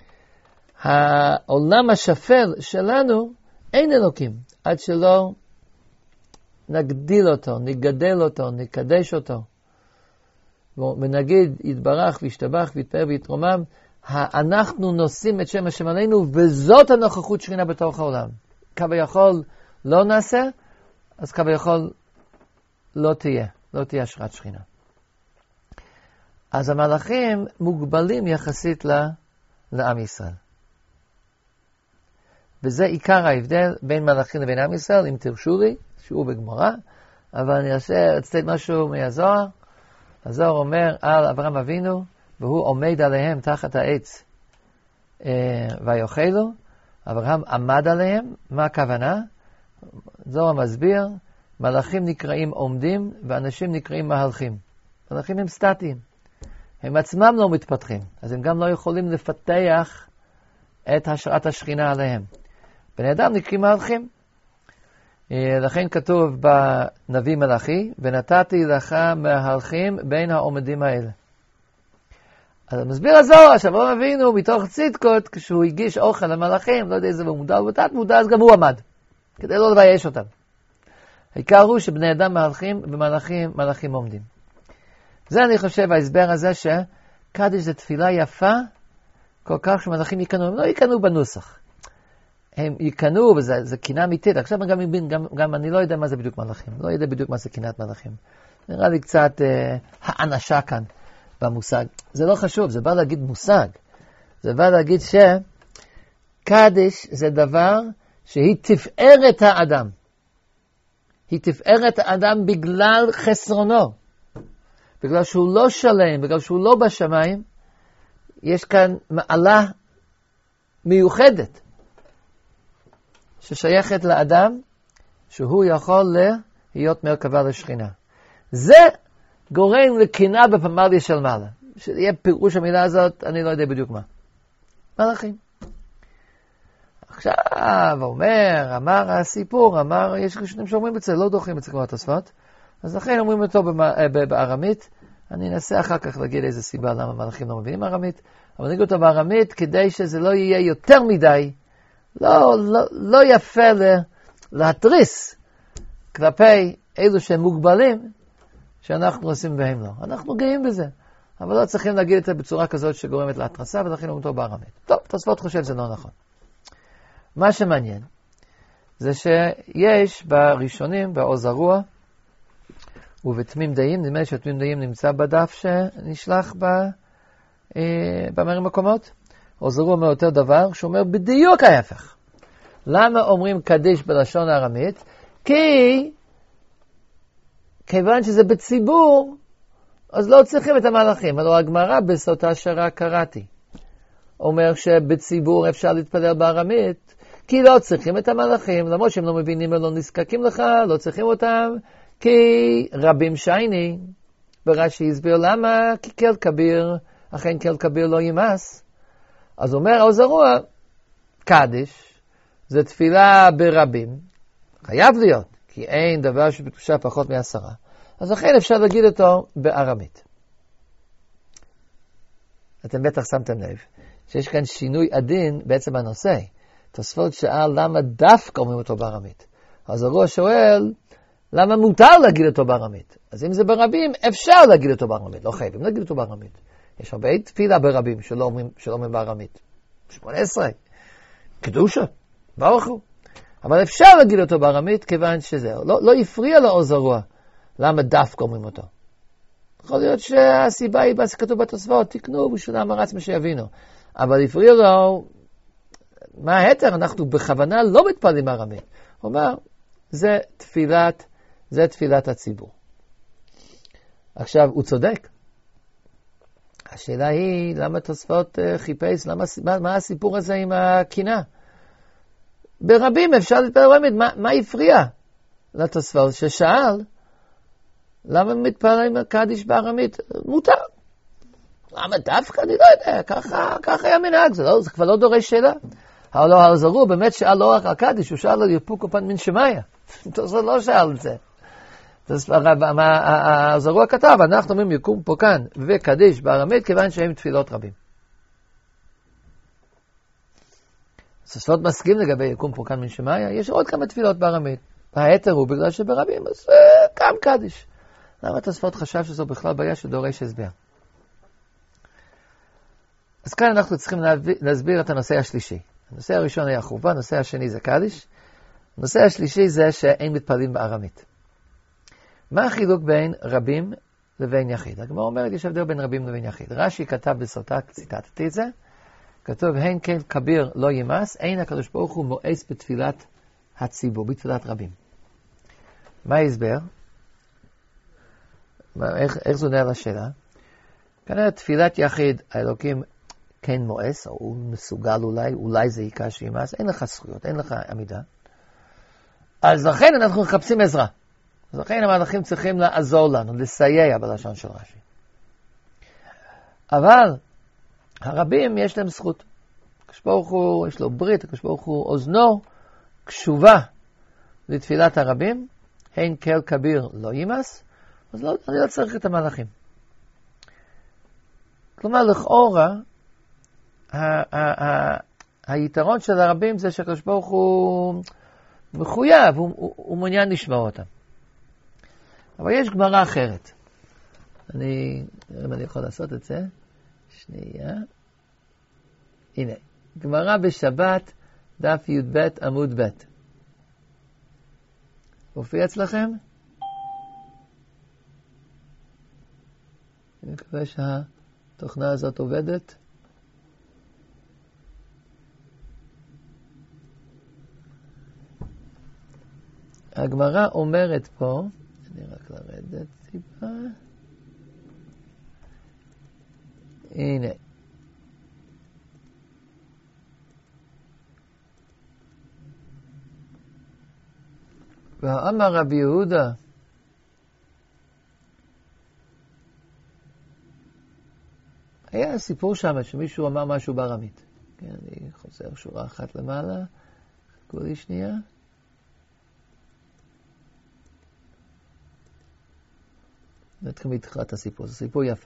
Speaker 1: העולם השפל שלנו אין אלוקים, עד שלא נגדיל אותו, נגדל אותו, נקדש אותו. ונגיד, יתברך וישתבח ויתפאר ויתרומם, אנחנו נושאים את שם השם עלינו, וזאת הנוכחות שכינה בתוך העולם. כביכול לא נעשה, אז כביכול לא תהיה, לא תהיה השראת שכינה. אז המלאכים מוגבלים יחסית לעם ישראל. וזה עיקר ההבדל בין מלאכים לבין עם ישראל, אם תרשו לי, שיעור בגמרא, אבל אני אעשה, אצטט משהו מהזוהר. הזוהר אומר על אברהם אבינו, והוא עומד עליהם תחת העץ אה, ויאכלו. אברהם עמד עליהם, מה הכוונה? זוהר מסביר, מלאכים נקראים עומדים, ואנשים נקראים מהלכים. מלאכים הם סטטיים. הם עצמם לא מתפתחים, אז הם גם לא יכולים לפתח את השראת השכינה עליהם. בני אדם נקראים מהלכים. לכן כתוב בנביא מלאכי, ונתתי לך מהלכים בין העומדים האלה. אז מסביר הזוהר, שאברהם אבינו מתוך צדקות, כשהוא הגיש אוכל למלאכים, לא יודע איזה במודע או בתת מודע, אז גם הוא עמד, כדי לא לבייש אותם. העיקר הוא שבני אדם מהלכים ומלאכים מלאכים עומדים. זה אני חושב ההסבר הזה שקדש זה תפילה יפה, כל כך שמלאכים יקנו, הם לא יקנו בנוסח. הם יקנו, וזה קינה אמיתית. עכשיו גם, גם, גם אני לא יודע מה זה בדיוק מלאכים. לא יודע בדיוק מה זה קינת מלאכים. נראה לי קצת אה, האנשה כאן במושג. זה לא חשוב, זה בא להגיד מושג. זה בא להגיד שקדש זה דבר שהיא תפארת האדם. היא תפארת האדם בגלל חסרונו. בגלל שהוא לא שלם, בגלל שהוא לא בשמיים, יש כאן מעלה מיוחדת. ששייכת לאדם, שהוא יכול להיות מרכבה לשכינה. זה גורם לקינה בפמליה של מעלה. שיהיה פירוש המילה הזאת, אני לא יודע בדיוק מה. מלאכים. עכשיו, אומר, אמר הסיפור, אמר, יש ראשונים שאומרים את זה, לא דוחים את זה כמו התוספות, אז לכן אומרים אותו בארמית, אני אנסה אחר כך להגיד איזה סיבה למה מלאכים לא מבינים ארמית, אבל נגיד אותו בארמית כדי שזה לא יהיה יותר מדי, לא, לא, לא יפה להתריס כלפי אלו שהם מוגבלים, שאנחנו עושים בהם לא. אנחנו גאים בזה, אבל לא צריכים להגיד את זה בצורה כזאת שגורמת להתרסה, ולכן אומרים אותו בארמית. טוב, תוספות חושב זה לא נכון. מה שמעניין, זה שיש בראשונים, בעוז הרוע, ובתמים דעים, נדמה לי שתמים דעים נמצא בדף שנשלח במאמרים מקומות, עוז הרוע אומר יותר דבר, שאומר בדיוק ההפך. למה אומרים קדיש בלשון הארמית? כי, כיוון שזה בציבור, אז לא צריכים את המלאכים. הלוא הגמרא בסוטה שרה קראתי. אומר שבציבור אפשר להתפלל בארמית, כי לא צריכים את המלאכים, למרות שהם לא מבינים ולא נזקקים לך, לא צריכים אותם, כי רבים שייני, ורש"י הסביר למה, כי כל כביר, אכן כל כביר לא ימאס. אז אומר עוז הרוע, קדיש, זה תפילה ברבים, חייב להיות, כי אין דבר שבקדושה פחות מעשרה. אז לכן אפשר להגיד אותו בארמית. אתם בטח שמתם לב, שיש כאן שינוי עדין בעצם הנושא. תוספות שאל למה דווקא אומרים אותו בארמית. אז הרוע שואל, למה מותר להגיד אותו בארמית? אז אם זה ברבים, אפשר להגיד אותו בארמית, לא חייבים להגיד אותו בארמית. יש הרבה תפילה ברבים שלא אומרים, שלא אומרים בארמית. שמונה עשרה, קדושה, ברוך הוא. אבל אפשר להגיד אותו בארמית כיוון שזה, לא, לא יפריע לעוז הרוע. למה דווקא אומרים אותו? יכול להיות שהסיבה היא כתוב בתוספות, תקנו בשביל המרץ מה שיבינו. אבל הפריע לו, מה היתר? אנחנו בכוונה לא מתפללים בארמית. הוא אומר, זה תפילת, זה תפילת הציבור. עכשיו, הוא צודק. השאלה היא, למה תוספות חיפש, למה, מה, מה הסיפור הזה עם הקינה? ברבים אפשר להתפלל בארמית, מה, מה הפריע לתוספות ששאל, למה מתפלל עם קדיש בארמית? מותר. למה דווקא? אני לא יודע, ככה, ככה היה מנהג, זה, לא, זה כבר לא דורש שאלה. הלא הזרוע באמת שאל לא רק על קדיש, הוא שאל על יפוק ופן מן שמיה. זה לא שאל את זה. הזרוע כתב, אנחנו אומרים יקום פה כאן וקדיש בארמית, כיוון שהם תפילות רבים. תוספות מסכים לגבי יקום פה כאן מן שמיה, יש עוד כמה תפילות בארמית. ההתר הוא בגלל שברבים, אז גם קדיש. למה תוספות חשב שזו בכלל בעיה שדורש הסבר? אז כאן אנחנו צריכים להסביר את הנושא השלישי. הנושא הראשון היה חורבן, הנושא השני זה קדיש. הנושא השלישי זה שאין מתפללים בארמית. מה החילוק בין רבים לבין יחיד? הגמרא אומרת, יש הבדל בין רבים לבין יחיד. רש"י כתב בסרטה, ציטטתי את זה, כתוב, הן כן כביר לא ימס, אין הקדוש ברוך הוא מואס בתפילת הציבור, בתפילת רבים. מה ההסבר? איך, איך זה עונה לשאלה? כנראה תפילת יחיד, האלוקים כן מואס, או הוא מסוגל אולי, אולי זה עיקר שימס, אין לך זכויות, אין לך עמידה. אז לכן אנחנו מחפשים עזרה. אז לכן המלאכים צריכים לעזור לנו, לסייע בלשון של רש"י. אבל הרבים יש להם זכות. הקדוש ברוך הוא, יש לו ברית, הקדוש ברוך הוא אוזנו קשובה לתפילת הרבים, הן כל כביר לא ימס, אז לא, אני לא צריך את המלאכים. כלומר, לכאורה, ה- ה- ה- היתרון של הרבים זה שהקדוש ברוך הוא מחויב, הוא, הוא, הוא מעוניין לשמוע אותם. אבל יש גמרא אחרת. אני, אם אני יכול לעשות את זה, שנייה. הנה, גמרא בשבת, דף י"ב עמוד ב'. הופיע אצלכם? אני מקווה שהתוכנה הזאת עובדת. הגמרא אומרת פה, אני רק לרדת טיפה. הנה. ואמר רבי יהודה, היה סיפור שם שמישהו אמר משהו בארמית. כן, אני חוזר שורה אחת למעלה. חכו לי שנייה. נתחיל מתחילת הסיפור, זה סיפור יפה.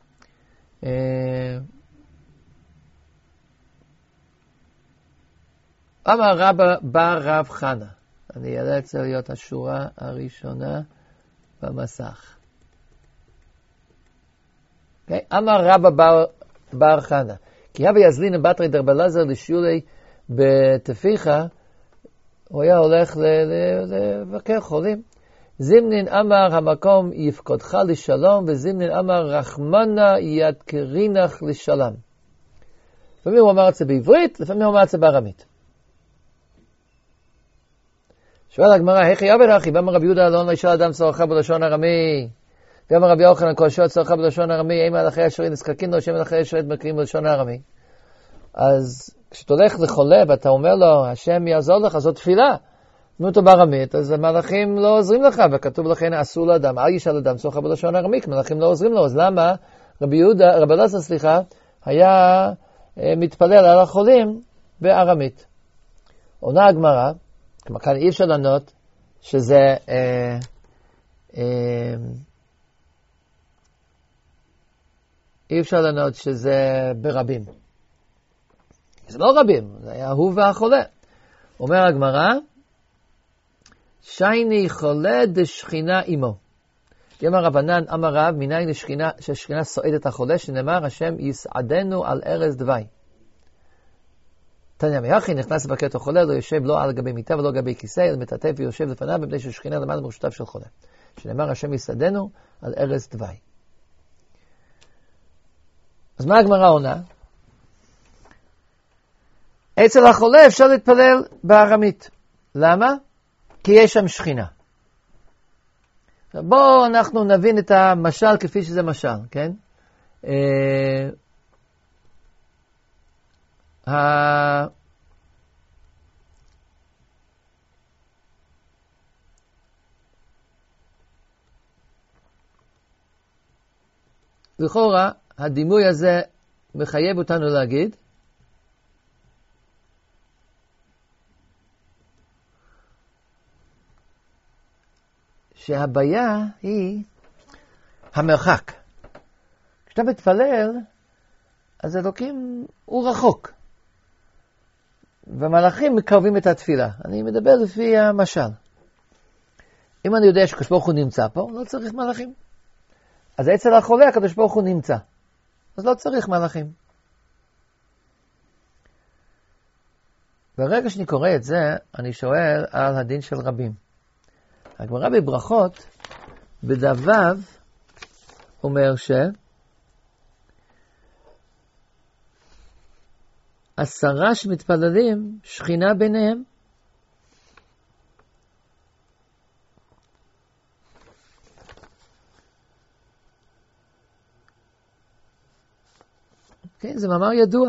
Speaker 1: אמר רבא בר רב חנה. אני ארצה להיות השורה הראשונה במסך. Okay. אמר רבא בר, בר חנה. כי הווה יזלין בתרי דרב אלעזר לשיעורי בתפיחה, הוא היה הולך לבקר חולים. זימנין אמר המקום יפקודך לשלום, וזימנין אמר רחמנה ידקרינך לשלם. לפעמים הוא אמר את זה בעברית, לפעמים הוא אמר את זה בארמית. שואל הגמרא, איך יעבד אחי? ואמר רבי יהודה אלון ישאל אדם צורך בלשון ארמי. ואמר רבי יוחנן כל שואל צורך בלשון ארמי, אם מלאכי השרת נזקקין לו, שם מלאכי השרת מקריאים בלשון ארמי. אז כשאתה הולך לחולה ואתה אומר לו, השם יעזור לך, זאת תפילה. תנו אותו בארמית, אז המלאכים לא עוזרים לך, וכתוב לכן אסור לאדם, אל ישאל אדם צורך בלשון ארמי, כי מלאכים לא עוזרים לו. אז למה רבי יהודה, רבי אלעזר, סליחה, היה מתפלל על החולים בארמית? עונה הגמרא, כלומר, כאן אי אפשר לענות שזה אה, אה, אי אפשר לענות שזה ברבים. זה לא רבים, זה היה הוא והחולה. אומר הגמרא, שייני חולה דשכינה עמו. אמר רבנן, אמר רב, מניין לשכינה, שהשכינה סועדת החולה, שנאמר, השם יסעדנו על ארז דווי. תניא מיחי נכנס לבקר את החולה, לא יושב לא על גבי מיטה ולא גבי כיסא, אלא מטאטא ויושב לפניו, מפני ששכינה למעלה מרשותיו של חולה. שנאמר, השם יסעדנו על ארז דווי. אז מה הגמרא עונה? אצל החולה אפשר להתפלל בארמית. למה? כי יש שם שכינה. בואו אנחנו נבין את המשל כפי שזה משל, כן? אה, ה... לכאורה, הדימוי הזה מחייב אותנו להגיד שהבעיה היא המרחק. כשאתה מתפלל, אז אלוקים הוא רחוק. ומלאכים מקרבים את התפילה. אני מדבר לפי המשל. אם אני יודע שקדוש ברוך הוא נמצא פה, לא צריך מלאכים. אז אצל החולה הקדוש ברוך הוא נמצא. אז לא צריך מלאכים. ברגע שאני קורא את זה, אני שואל על הדין של רבים. הגמרא בברכות, בדבב, אומר ש... עשרה שמתפללים, שכינה ביניהם. כן, זה מאמר ידוע.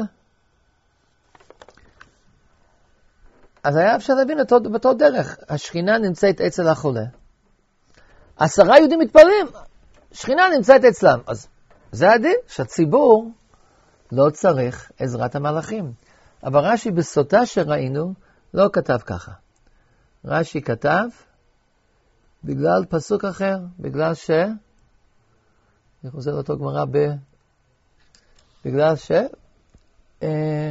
Speaker 1: אז היה אפשר להבין אותו, באותו דרך. השכינה נמצאת אצל החולה. עשרה יהודים מתפללים, שכינה נמצאת אצלם. אז זה הדין, שהציבור לא צריך עזרת המלאכים. אבל רש"י בסוטה שראינו לא כתב ככה. רש"י כתב בגלל פסוק אחר, בגלל ש... אני חוזר לאותו גמרא ב... בגלל ש... אה...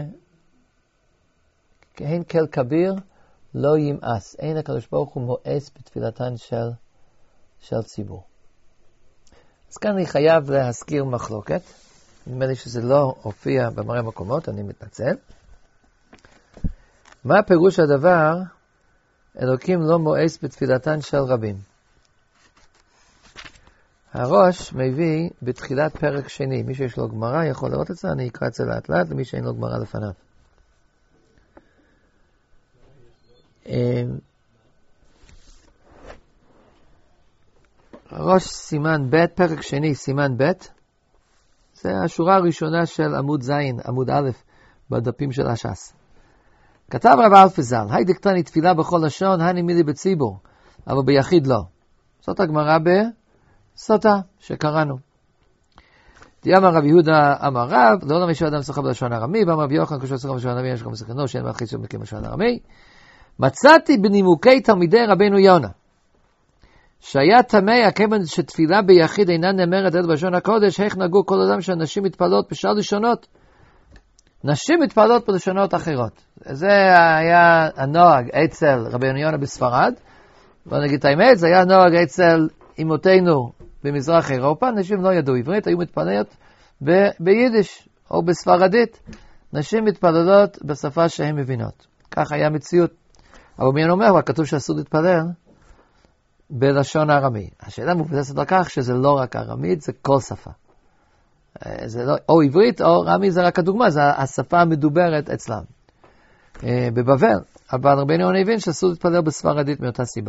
Speaker 1: כהן כל כביר לא ימאס. אין הקדוש ברוך הוא מואס בתפילתן של, של ציבור. אז כאן אני חייב להזכיר מחלוקת. נדמה לי שזה לא הופיע במראה מקומות, אני מתנצל. מה פירוש הדבר? אלוקים לא מואס בתפילתן של רבים. הראש מביא בתחילת פרק שני. מי שיש לו גמרא יכול לראות את זה, אני אקרא את זה לאט לאט למי שאין לו גמרא לפניו. ראש סימן ב', פרק שני, סימן ב', זה השורה הראשונה של עמוד זין, עמוד א', בדפים של הש"ס. כתב רב אלפי ז"ל, היי דקטני תפילה בכל לשון, הני מילי בציבור, אבל ביחיד לא. זאת הגמרא בסוטה שקראנו. אמר רב יהודה אמר רב, לא למה שאדם שחה בלשון ארמי, ואמר רב יוחנן כשהוא שחה בלשון ארמי, יש גם מסכנו שאין מלחיץ שמקים בלשון ארמי. מצאתי בנימוקי תלמידי רבנו יונה, שהיה תמה, כיוון שתפילה ביחיד אינה נאמרת אלא בלשון הקודש, איך נהגו כל אדם שהנשים מתפללות בשאר לשונות? נשים מתפללות בלשונות אחרות. זה היה הנוהג אצל רבנו יונה בספרד, בוא נגיד את האמת, זה היה הנוהג אצל אמותינו במזרח אירופה, נשים לא ידעו עברית, היו מתפללות ב- ביידיש או בספרדית. נשים מתפללות בשפה שהן מבינות. כך היה מציאות. אבל מי אומר, כתוב שאסור להתפלל בלשון ארמי. השאלה מבוססת על כך שזה לא רק ארמית, זה כל שפה. זה לא, או עברית או ארמי, זה רק הדוגמה, זה השפה המדוברת אצלם. בבבל, אבל רבנו יונה הבין שאסור להתפלל בספרדית מאותה סיבה.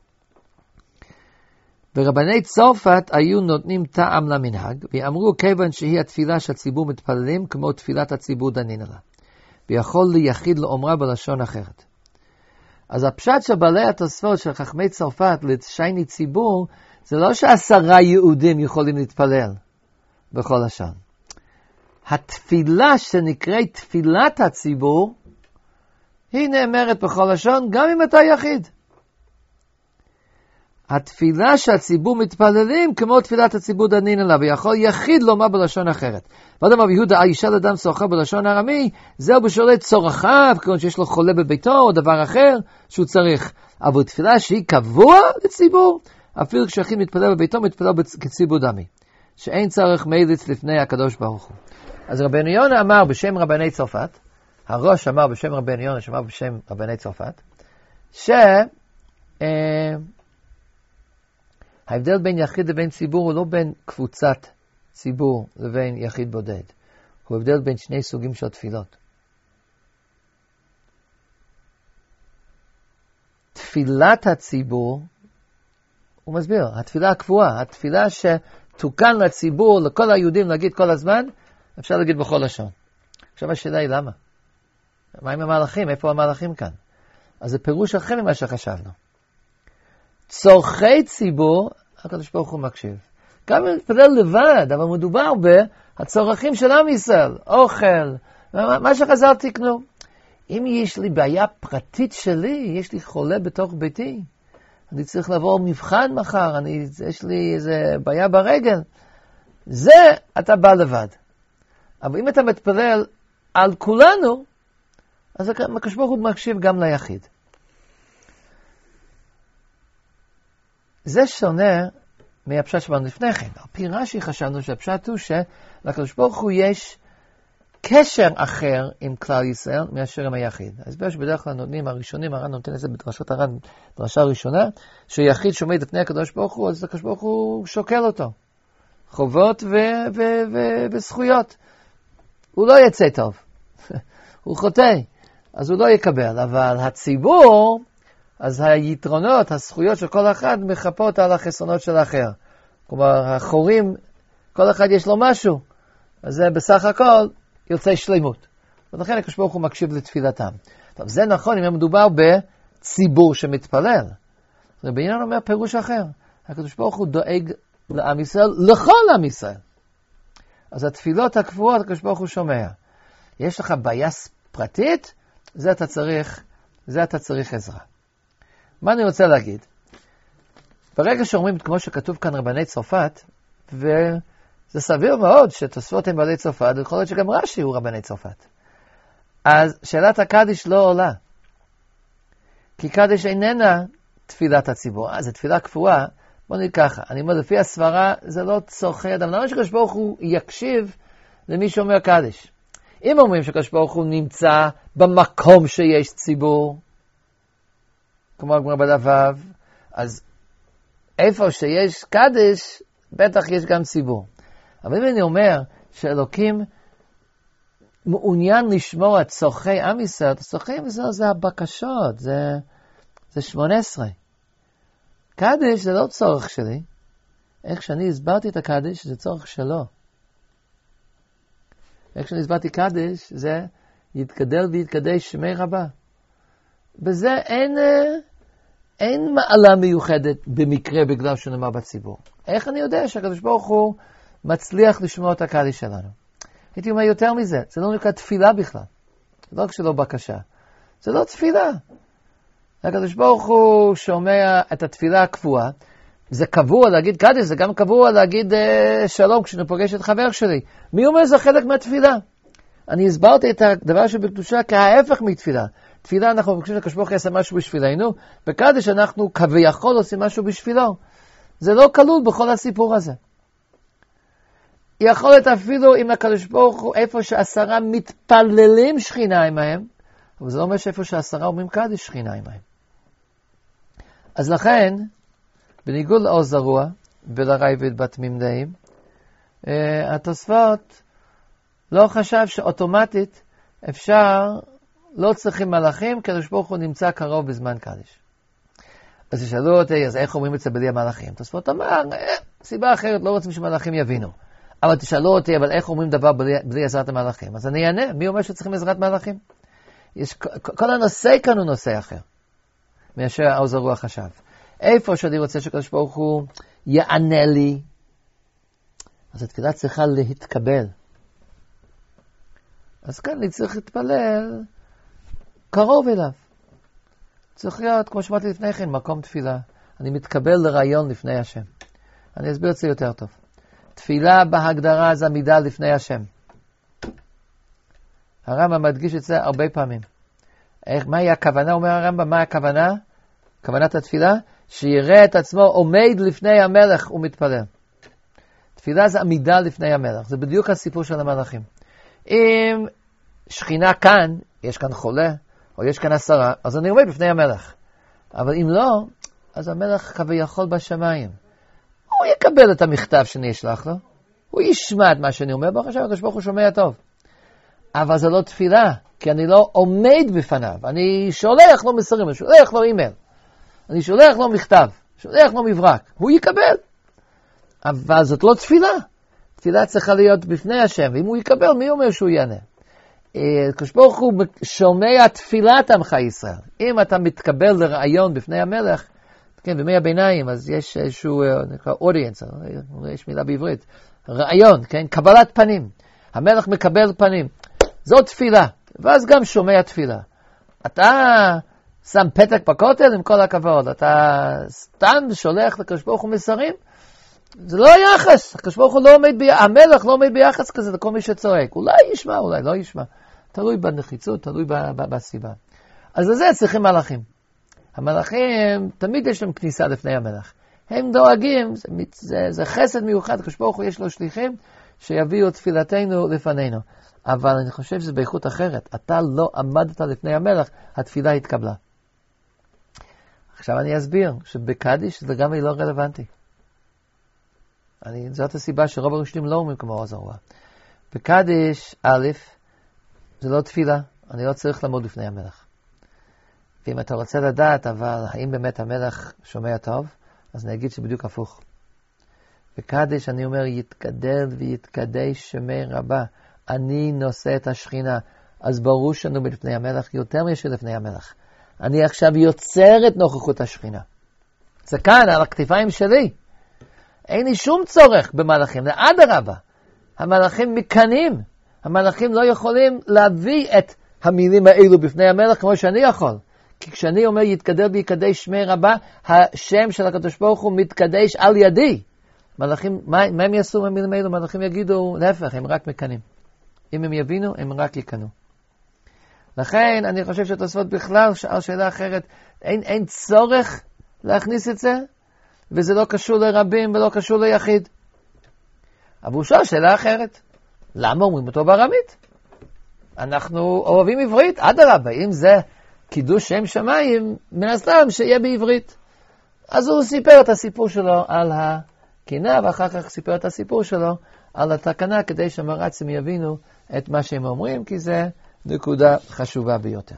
Speaker 1: ורבני צרפת היו נותנים טעם למנהג, ואמרו כיוון שהיא התפילה שהציבור מתפללים, כמו תפילת הציבור דנין עלה. ויכול ליחיד לאומרה בלשון אחרת. אז הפשט של בעלי התוספות של חכמי צרפת לשייני ציבור, זה לא שעשרה יהודים יכולים להתפלל בכל לשון. התפילה שנקראת תפילת הציבור, היא נאמרת בכל לשון גם אם אתה יחיד. התפילה שהציבור מתפללים כמו תפילת הציבור דנין עליו, ויכול יחיד לומר בלשון אחרת. ואדם רב יהודה, האישה לאדם צורכה בלשון ארמי, זהו בשולי צורחיו, כיוון שיש לו חולה בביתו או דבר אחר שהוא צריך. אבל תפילה שהיא קבוע לציבור, אפילו כשאחיד מתפלל בביתו, מתפלל כציבור דמי. שאין צורך מיליץ לפני הקדוש ברוך הוא. אז רבנו יונה אמר בשם רבני צרפת, הראש אמר בשם רבנו יונה, שאמר בשם רבני צרפת, ש... אה, ההבדל בין יחיד לבין ציבור הוא לא בין קבוצת ציבור לבין יחיד בודד. הוא הבדל בין שני סוגים של תפילות. תפילת הציבור, הוא מסביר, התפילה הקבועה, התפילה תוקן לציבור, לכל היהודים להגיד כל הזמן, אפשר להגיד בכל לשון. עכשיו השאלה היא למה? מה עם המהלכים? איפה המהלכים כאן? אז זה פירוש אחר ממה שחשבנו. צורכי ציבור, הקדוש ברוך הוא מקשיב. גם אם נתפלל לבד, אבל מדובר בהצורכים של עם ישראל, אוכל, מה שחז"ל תקנו. אם יש לי בעיה פרטית שלי, יש לי חולה בתוך ביתי, אני צריך לעבור מבחן מחר, אני, יש לי איזה בעיה ברגל, זה אתה בא לבד. אבל אם אתה מתפלל על כולנו, אז הקדוש ברוך הוא מקשיב גם ליחיד. זה שונה מהפשט שבנו לפני כן. על פי רש"י חשבנו שהפשט הוא שלקדוש ברוך הוא יש קשר אחר עם כלל ישראל מאשר עם היחיד. ההסבר שבדרך כלל נותנים הראשונים, הר"ן נותן את זה בדרשות הר"ן, דרשה ראשונה, שיחיד שעומד לפני הקדוש ברוך הוא, אז הקדוש ברוך הוא שוקל אותו. חובות ו- ו- ו- וזכויות. הוא לא יצא טוב. הוא חוטא. אז הוא לא יקבל. אבל הציבור, אז היתרונות, הזכויות של כל אחד מחפות על החסרונות של האחר. כלומר, החורים, כל אחד יש לו משהו. אז זה בסך הכל יוצא שלמות. ולכן הקדוש ברוך הוא מקשיב לתפילתם. טוב, זה נכון אם מדובר בציבור שמתפלל. רבי ינון אומר פירוש אחר. הקדוש ברוך הוא דואג לעם ישראל, לכל עם ישראל. אז התפילות הקבועות, הקדוש ברוך הוא שומע. יש לך בעיה פרטית, זה אתה צריך, זה אתה צריך עזרה. מה אני רוצה להגיד? ברגע שאומרים, כמו שכתוב כאן רבני צרפת, וזה סביר מאוד שתוספות הם בעלי צרפת, ויכול להיות שגם רש"י הוא רבני צרפת. אז שאלת הקדיש לא עולה. כי קדיש איננה תפילת הציבור. אז זו תפילה קבועה, בוא נגיד ככה, אני אומר לפי הסברה, זה לא צורכי אדם. למה שקדוש ברוך הוא יקשיב למי שאומר קדיש? אם אומרים שקדוש ברוך הוא נמצא במקום שיש ציבור, כמו הגמרא בדף, אז איפה שיש קדיש, בטח יש גם ציבור. אבל אם אני אומר שאלוקים מעוניין לשמור את צורכי עם ישראל, צורכי עם ישראל זה הבקשות, זה, זה שמונה עשרה. קדיש זה לא צורך שלי. איך שאני הסברתי את הקדיש, זה צורך שלו. איך שאני הסברתי קדיש, זה יתגדל ויתקדש שמי רבה. בזה אין, אין מעלה מיוחדת במקרה בגלל שנאמר בציבור. איך אני יודע שהקדוש ברוך הוא מצליח לשמוע את הקדיש שלנו? הייתי אומר יותר מזה, זה לא נקרא תפילה בכלל. זה לא רק שלא בקשה. זה לא תפילה. הקדוש ברוך הוא שומע את התפילה הקבועה. זה קבוע להגיד קדיש, זה גם קבוע להגיד אה, שלום כשאני פוגש את חבר שלי. מי אומר זה חלק מהתפילה? אני הסברתי את הדבר שבקדושה כהפך מתפילה. תפילה אנחנו מבקשים שהקדוש ברוך הוא יעשה משהו בשבילנו, בקדיש אנחנו כביכול עושים משהו בשבילו. זה לא כלול בכל הסיפור הזה. יכול להיות אפילו אם הקדוש ברוך הוא איפה שעשרה מתפללים שכינה עמהם, אבל זה לא אומר שאיפה שעשרה אומרים קדיש שכינה עמהם. אז לכן, בניגוד לאור זרוע ולרייבד בתמים דעים, התוספות לא חשב שאוטומטית אפשר, לא צריכים מלאכים, כי הקדוש ברוך הוא נמצא קרוב בזמן קדיש. אז תשאלו אותי, אז איך אומרים את זה בלי המלאכים? תוספות אמר, סיבה אחרת, לא רוצים שמלאכים יבינו. אבל תשאלו אותי, אבל איך אומרים דבר בלי, בלי עזרת המלאכים? אז אני אענה, מי אומר שצריכים עזרת מלאכים? יש, כל הנושא כאן הוא נושא אחר, מאשר האור זרוע חשב. איפה שאני רוצה שקדוש ברוך הוא יענה לי, אז התפילה צריכה להתקבל. אז כאן אני צריך להתפלל קרוב אליו. צריך להיות, כמו שמעתי לפני כן, מקום תפילה. אני מתקבל לרעיון לפני השם. אני אסביר את זה יותר טוב. תפילה בהגדרה זה עמידה לפני השם. הרמב"ם מדגיש את זה הרבה פעמים. איך, מהי הכוונה, אומר הרמב"ם, מה הכוונה? כוונת התפילה? שיראה את עצמו עומד לפני המלך ומתפלל. תפילה זה עמידה לפני המלך. זה בדיוק הסיפור של המלאכים. אם שכינה כאן, יש כאן חולה, או יש כאן עשרה, אז אני עומד לפני המלך. אבל אם לא, אז המלך כביכול בשמיים. הוא יקבל את המכתב שאני אשלח לו. הוא ישמע את מה שאני אומר, ברוך השם, הקדוש ברוך הוא שומע טוב. אבל זה לא תפילה, כי אני לא עומד בפניו. אני שולח לו מסרים, אני שולח לו אימייל. אני שולח לו מכתב, שולח לו מברק. הוא יקבל. אבל זאת לא תפילה. תפילה צריכה להיות בפני השם, ואם הוא יקבל, מי אומר שהוא יענה? הקדוש ברוך הוא שומע תפילת עמך ישראל. אם אתה מתקבל לרעיון בפני המלך, כן, בימי הביניים, אז יש איזשהו, נקרא audience, יש מילה בעברית, רעיון, כן, קבלת פנים. המלך מקבל פנים. זאת תפילה, ואז גם שומע תפילה. אתה שם פתק בכותל עם כל הכבוד, אתה סתם שולח לקדוש ברוך הוא מסרים, זה לא יחס, הקדוש ברוך הוא לא עומד ביחס, המלך לא עומד ביחס כזה לכל מי שצועק, אולי ישמע, אולי לא ישמע, תלוי בנחיצות, תלוי בסיבה. אז לזה צריכים מלאכים. המלאכים, תמיד יש להם כניסה לפני המלך. הם דואגים, זה, זה, זה חסד מיוחד, הקדוש ברוך הוא יש לו שליחים שיביאו תפילתנו לפנינו. אבל אני חושב שזה באיכות אחרת. אתה לא עמדת לפני המלך, התפילה התקבלה. עכשיו אני אסביר שבקדיש זה גם לא רלוונטי. אני, זאת הסיבה שרוב הראשונים לא אומרים כמו הזרוע. בקדיש, א', זה לא תפילה, אני לא צריך לעמוד לפני המלך. ואם אתה רוצה לדעת, אבל האם באמת המלך שומע טוב, אז אני אגיד שבדיוק הפוך. בקדיש אני אומר, יתגדל ויתקדש שמי רבה. אני נושא את השכינה. אז ברור שאני לפני המלך יותר משל לפני המלך. אני עכשיו יוצר את נוכחות השכינה. זה כאן, על הכתפיים שלי. אין לי שום צורך במלאכים, לאדרבה. המלאכים מקנים. המלאכים לא יכולים להביא את המילים האלו בפני המלך כמו שאני יכול. כי כשאני אומר יתגדל ויקדש שמי רבה, השם של הקדוש ברוך הוא מתקדש על ידי. מלאכים, מה, מה הם יעשו מהמילים האלו? מלאכים יגידו, להפך, הם רק מקנים. אם הם יבינו, הם רק יקנו. לכן, אני חושב שתוספות בכלל, על שאלה אחרת, אין, אין צורך להכניס את זה, וזה לא קשור לרבים ולא קשור ליחיד. אבל הוא שואל שאלה אחרת. למה אומרים אותו בארמית? אנחנו אוהבים עברית, אדרבה, אם זה קידוש שם שמיים, מן הסתם שיהיה בעברית. אז הוא סיפר את הסיפור שלו על הקינה, ואחר כך סיפר את הסיפור שלו על התקנה, כדי שהמרצים יבינו את מה שהם אומרים, כי זה נקודה חשובה ביותר.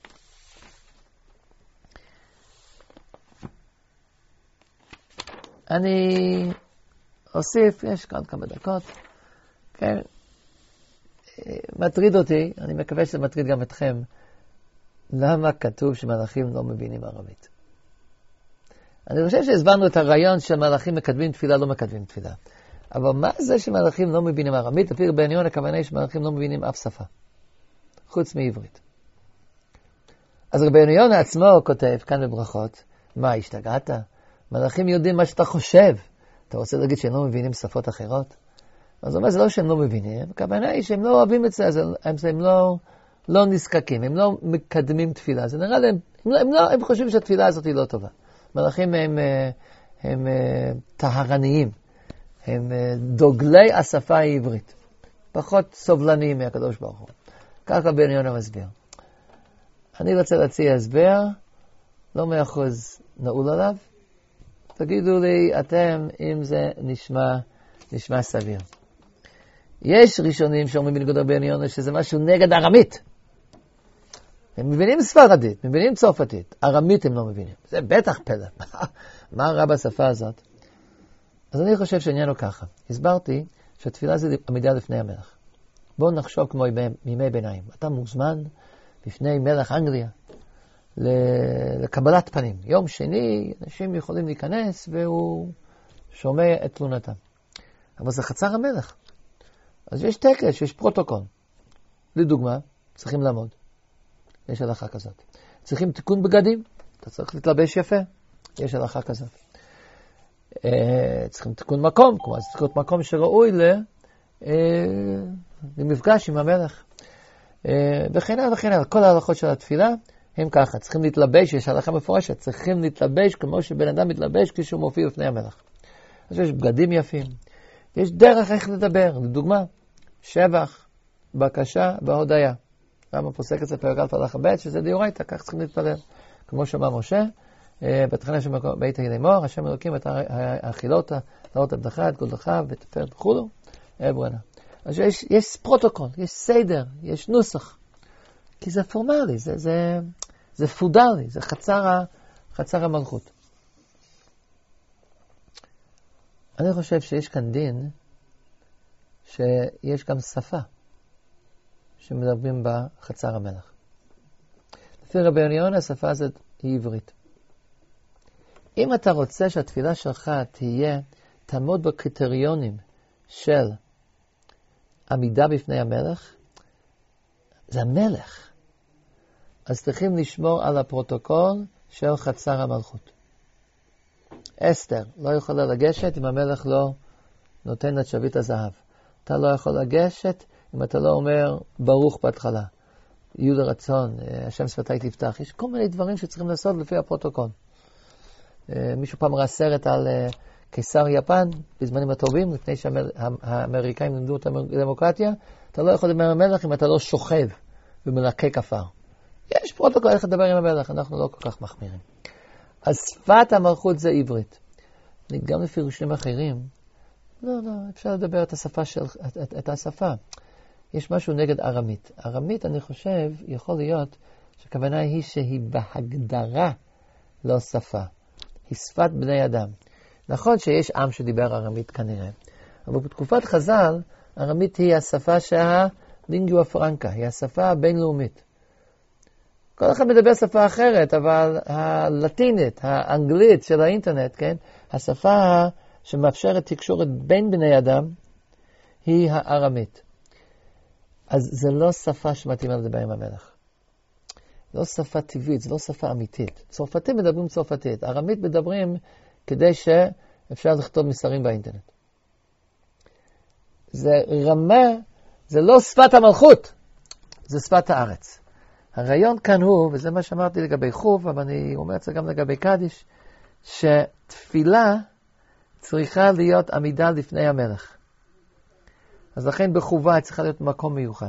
Speaker 1: אני אוסיף, יש כאן כמה דקות, כן, מטריד אותי, אני מקווה שזה מטריד גם אתכם, למה כתוב שמלאכים לא מבינים ערבית? אני חושב שהסברנו את הרעיון שמלאכים מקדמים תפילה, לא מקדמים תפילה. אבל מה זה שמלאכים לא מבינים ערבית? אפילו בעניון הכוונה היא שמלאכים לא מבינים אף שפה, חוץ מעברית. אז רבי עניון עצמו כותב כאן בברכות, מה, השתגעת? מלאכים יודעים מה שאתה חושב. אתה רוצה להגיד שהם לא מבינים שפות אחרות? אז הוא אומר, זה לא שהם לא מבינים, הכוונה היא שהם לא אוהבים את זה, הם, הם לא, לא נזקקים, הם לא מקדמים תפילה. זה נראה להם, הם, לא, הם, לא, הם חושבים שהתפילה הזאת היא לא טובה. מלאכים הם, הם, הם טהרניים, הם דוגלי השפה העברית, פחות סובלניים מהקדוש ברוך הוא. ככה בן יונה מסביר. אני רוצה להציע הסבר, לא מאה אחוז נעול עליו, תגידו לי אתם אם זה נשמע, נשמע סביר. יש ראשונים שאומרים בניגוד רבי יונה שזה משהו נגד ארמית. הם מבינים ספרדית, מבינים צרפתית, ארמית הם לא מבינים. זה בטח פלא. מה רע בשפה הזאת? אז אני חושב שעניין הוא ככה. הסברתי שהתפילה זה עמידה לפני המלך. בואו נחשוב כמו מימי ביניים. אתה מוזמן בפני מלך אנגליה לקבלת פנים. יום שני אנשים יכולים להיכנס והוא שומע את תלונתם. אבל זה חצר המלך. אז יש טקס, יש פרוטוקול. לדוגמה, צריכים לעמוד. יש הלכה כזאת. צריכים תיקון בגדים. אתה צריך להתלבש יפה. יש הלכה כזאת. צריכים תיקון מקום, כמו אז תיקון מקום שראוי למפגש עם המלך. וכן הלאה וכן הלאה. כל ההלכות של התפילה הם ככה. צריכים להתלבש, יש הלכה מפורשת. צריכים להתלבש כמו שבן אדם מתלבש כשהוא מופיע לפני המלך. אז יש בגדים יפים. יש דרך איך לדבר. לדוגמה, שבח, בקשה והודיה. למה פוסק את זה פרק א' הלכה ב', שזה דיורייתא, כך צריכים להתפלל. כמו שאמר משה, בתחנה של בית לאמור, השם אלוקים את האכילות, להראות עבדך, את גודלך, ותפארת וכולו, אברנה. אז יש, יש פרוטוקול, יש סדר, יש נוסח. כי זה פורמלי, זה, זה, זה פודלי, זה חצר, חצר המלכות. אני חושב שיש כאן דין שיש גם שפה שמדברים בחצר המלך. לפי רבי יונה, השפה הזאת היא עברית. אם אתה רוצה שהתפילה שלך תהיה, תעמוד בקריטריונים של עמידה בפני המלך, זה המלך. אז צריכים לשמור על הפרוטוקול של חצר המלכות. אסתר לא יכולה לגשת אם המלך לא נותן את שביט הזהב. אתה לא יכול לגשת אם אתה לא אומר ברוך בהתחלה. יהיו לרצון, השם שפתי תפתח. יש כל מיני דברים שצריכים לעשות לפי הפרוטוקול. מישהו פעם ראה סרט על קיסר יפן בזמנים הטובים, לפני שהאמריקאים לימדו את הדמוקרטיה. אתה לא יכול לדבר עם המלך אם אתה לא שוכב ומלקק כפר. יש פרוטוקול איך לדבר עם המלך, אנחנו לא כל כך מחמירים. אז שפת המלכות זה עברית. גם לפי ראשונים אחרים, לא, לא, אפשר לדבר את השפה של, את, את, את השפה. יש משהו נגד ארמית. ארמית, אני חושב, יכול להיות שהכוונה היא שהיא בהגדרה לא שפה. היא שפת בני אדם. נכון שיש עם שדיבר ארמית כנראה, אבל בתקופת חז"ל, ארמית היא השפה שהלינגואה פרנקה, היא השפה הבינלאומית. כל אחד מדבר שפה אחרת, אבל הלטינית, האנגלית של האינטרנט, כן? השפה שמאפשרת תקשורת בין בני אדם, היא הארמית. אז זה לא שפה שמתאימה לדבר עם המלך. לא שפה טבעית, זה לא שפה אמיתית. צרפתים מדברים צרפתית, ארמית מדברים כדי שאפשר לכתוב מסרים באינטרנט. זה רמה, זה לא שפת המלכות, זה שפת הארץ. הרעיון כאן הוא, וזה מה שאמרתי לגבי חוב, אבל אני אומר את זה גם לגבי קדיש, שתפילה צריכה להיות עמידה לפני המלך. אז לכן בחובה צריכה להיות מקום מיוחד.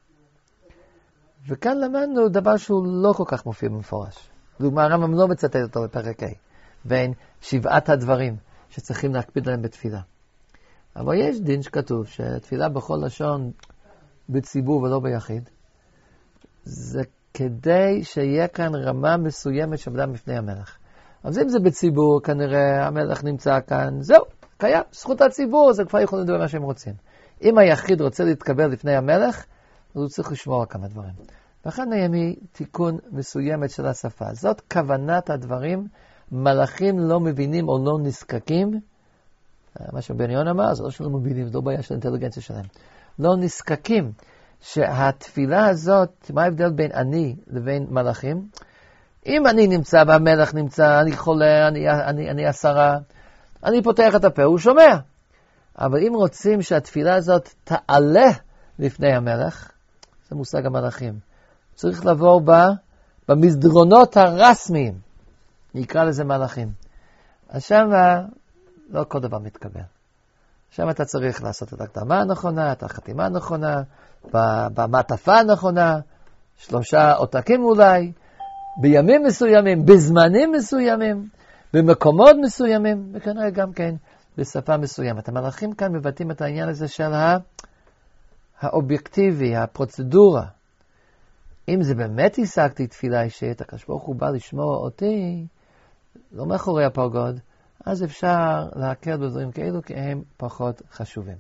Speaker 1: וכאן למדנו דבר שהוא לא כל כך מופיע במפורש. דוגמה, הרמב"ם לא מצטט אותו בפרק A, בין שבעת הדברים שצריכים להקפיד עליהם בתפילה. אבל יש דין שכתוב שתפילה בכל לשון בציבור ולא ביחיד, זה כדי שיהיה כאן רמה מסוימת של אדם בפני המלך. אז אם זה בציבור, כנראה המלך נמצא כאן, זהו, קיים, זכות הציבור, זה כבר יכולים לדבר מה שהם רוצים. אם היחיד רוצה להתקבל לפני המלך, אז הוא צריך לשמור על כמה דברים. לכן נהיה תיקון מסוימת של השפה. זאת כוונת הדברים, מלאכים לא מבינים או לא נזקקים, מה שבן יונה אמר, זה לא שלא מבינים, זה לא בעיה של אינטליגנציה שלהם. לא נזקקים. שהתפילה הזאת, מה ההבדל בין אני לבין מלאכים? אם אני נמצא והמלך נמצא, אני חולה, אני, אני, אני עשרה, אני פותח את הפה, הוא שומע. אבל אם רוצים שהתפילה הזאת תעלה לפני המלך, זה מושג המלאכים. צריך לעבור בה, במסדרונות הרסמיים, נקרא לזה מלאכים. אז שם לא כל דבר מתקבל. שם אתה צריך לעשות את הקדמה הנכונה, את החתימה הנכונה, במעטפה הנכונה, שלושה עותקים אולי, בימים מסוימים, בזמנים מסוימים, במקומות מסוימים, וכנראה גם כן בשפה מסוימת. המלאכים כאן מבטאים את העניין הזה של האובייקטיבי, הפרוצדורה. אם זה באמת השגתי תפילה אישית, הקדוש ברוך הוא בא לשמוע אותי, לא מאחורי הפרגוד, אז אפשר להקל בדברים כאלו, כי הם פחות חשובים.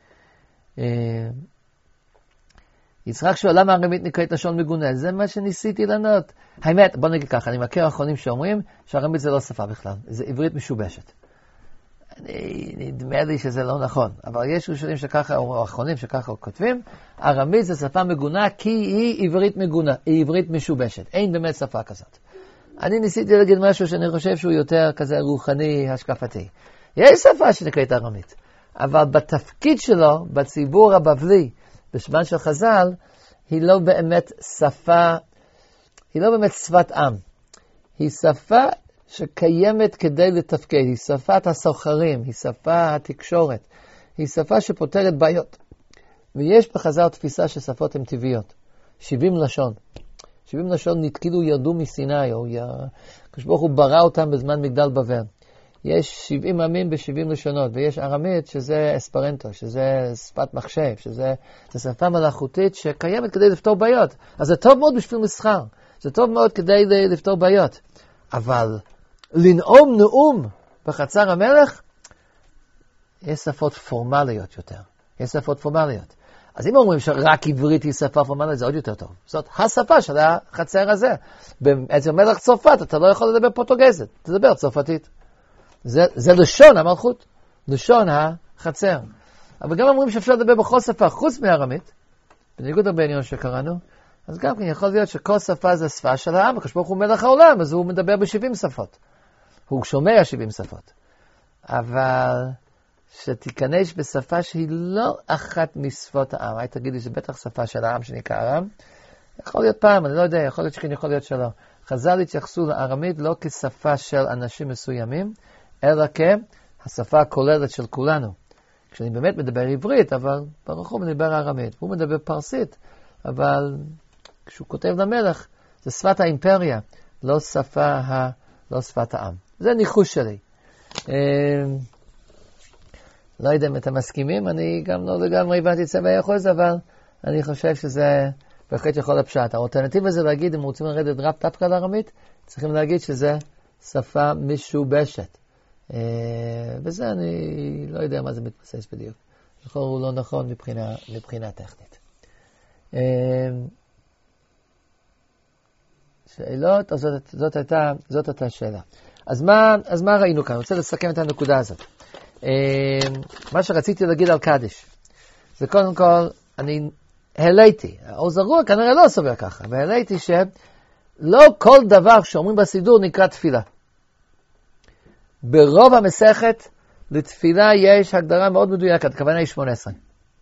Speaker 1: יצחק שואל, למה ארמית נקראת לשון מגונה? זה מה שניסיתי לענות. האמת, בוא נגיד ככה, אני מכיר אחרונים שאומרים שארמית זה לא שפה בכלל, זה עברית משובשת. אני, נדמה לי שזה לא נכון, אבל יש ראשונים שככה, או אחרונים שככה כותבים, ארמית זה שפה מגונה כי היא עברית מגונה, היא עברית משובשת. אין באמת שפה כזאת. אני ניסיתי להגיד משהו שאני חושב שהוא יותר כזה רוחני, השקפתי. יש שפה שנקראת ארמית, אבל בתפקיד שלו, בציבור הבבלי, בשמן של חז"ל, היא לא באמת שפה, היא לא באמת שפת עם. היא שפה שקיימת כדי לתפקד, היא שפת הסוחרים, היא שפה התקשורת, היא שפה שפותרת בעיות. ויש בחז"ל תפיסה ששפות הן טבעיות, שבעים לשון. שבעים לשון נתקילו ירדו מסיני, או הקדוש ברוך הוא ברא אותם בזמן מגדל בבל. יש שבעים עמים בשבעים לשונות, ויש ארמית שזה אספרנטו, שזה שפת מחשב, שזה שפה מלאכותית שקיימת כדי לפתור בעיות. אז זה טוב מאוד בשביל מסחר, זה טוב מאוד כדי לפתור בעיות. אבל לנאום נאום בחצר המלך, יש שפות פורמליות יותר. יש שפות פורמליות. אז אם אומרים שרק עברית היא שפה פורמלית, זה עוד יותר טוב. זאת השפה של החצר הזה. אצל מלך צרפת אתה לא יכול לדבר פורטוגזית, תדבר צרפתית. זה, זה לשון המלכות, לשון החצר. אבל גם אומרים שאפשר לדבר בכל שפה חוץ מארמית, בניגוד לבעניין שקראנו, אז גם כן יכול להיות שכל שפה זה שפה של העם, הקדוש ברוך הוא מלך העולם, אז הוא מדבר ב-שבעים שפות. הוא שומע שבעים שפות. אבל שתיכנס בשפה שהיא לא אחת משפות העם, היי תגידי שבטח שפה של העם שנקרא ארם, יכול להיות פעם, אני לא יודע, יכול להיות שכן, יכול להיות שלא. חז"ל התייחסו לארמית לא כשפה של אנשים מסוימים, אלא כשפה הכוללת של כולנו. כשאני באמת מדבר עברית, אבל ברוך הוא מדבר ארמית, הוא מדבר פרסית, אבל כשהוא כותב למלך, זה שפת האימפריה, לא שפה ה... לא שפת העם. זה ניחוש שלי. לא יודע אם אתם מסכימים, אני גם לא לגמרי הבנתי צבע אחוז, אבל אני חושב שזה בהחלט יכול לפשט. האלטרנטיבה זה להגיד, אם רוצים לרדת רב דווקא לארמית, צריכים להגיד שזה שפה משובשת. וזה אני לא יודע מה זה מתבסס בדיוק. נכון, הוא לא נכון מבחינה, מבחינה טכנית. שאלות, אז זאת, זאת הייתה, זאת הייתה שאלה. אז מה, אז מה ראינו כאן? אני רוצה לסכם את הנקודה הזאת. מה שרציתי להגיד על קדיש, זה קודם כל, אני העליתי, העוז הרוח כנראה לא סובר ככה, והעליתי שלא כל דבר שאומרים בסידור נקרא תפילה. ברוב המסכת לתפילה יש הגדרה מאוד מדויקת, הכוונה היא שמונה עשרה.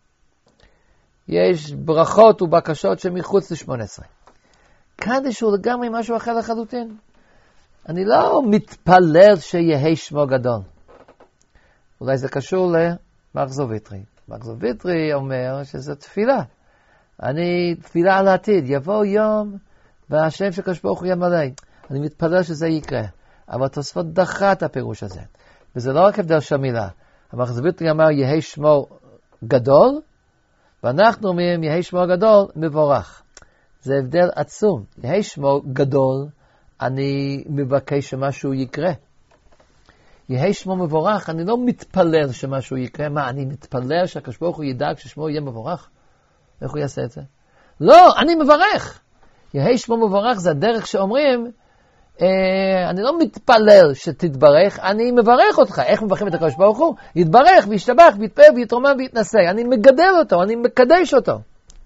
Speaker 1: יש ברכות ובקשות שמחוץ ל-שמונה עשרה. קדיש הוא לגמרי משהו אחר לחלוטין. אני לא מתפלל שיהיה שמו גדול. אולי זה קשור למחזור ויטרי. מחזור ויטרי אומר שזה תפילה. אני תפילה על העתיד. יבוא יום והשם שקדוש ברוך הוא ימלא. אני מתפלל שזה יקרה. אבל תוספות דחה את הפירוש הזה. וזה לא רק הבדל של מילה. המחזור ויטרי אמר יהיה שמו גדול, ואנחנו אומרים יהיה שמו גדול מבורך. זה הבדל עצום. יהיה שמו גדול, אני מבקש שמשהו יקרה. יהיה שמו מבורך, אני לא מתפלל שמשהו יקרה. מה, אני מתפלל שהקדוש ברוך הוא ידאג ששמו יהיה מבורך? איך הוא יעשה את זה? לא, אני מברך. יהיה שמו מבורך זה הדרך שאומרים, אה, אני לא מתפלל שתתברך, אני מברך אותך. איך מברכים את הקדוש ברוך הוא? יתברך וישתבח ויתפאר ויתרומם ויתנשא. אני מגדל אותו, אני מקדש אותו.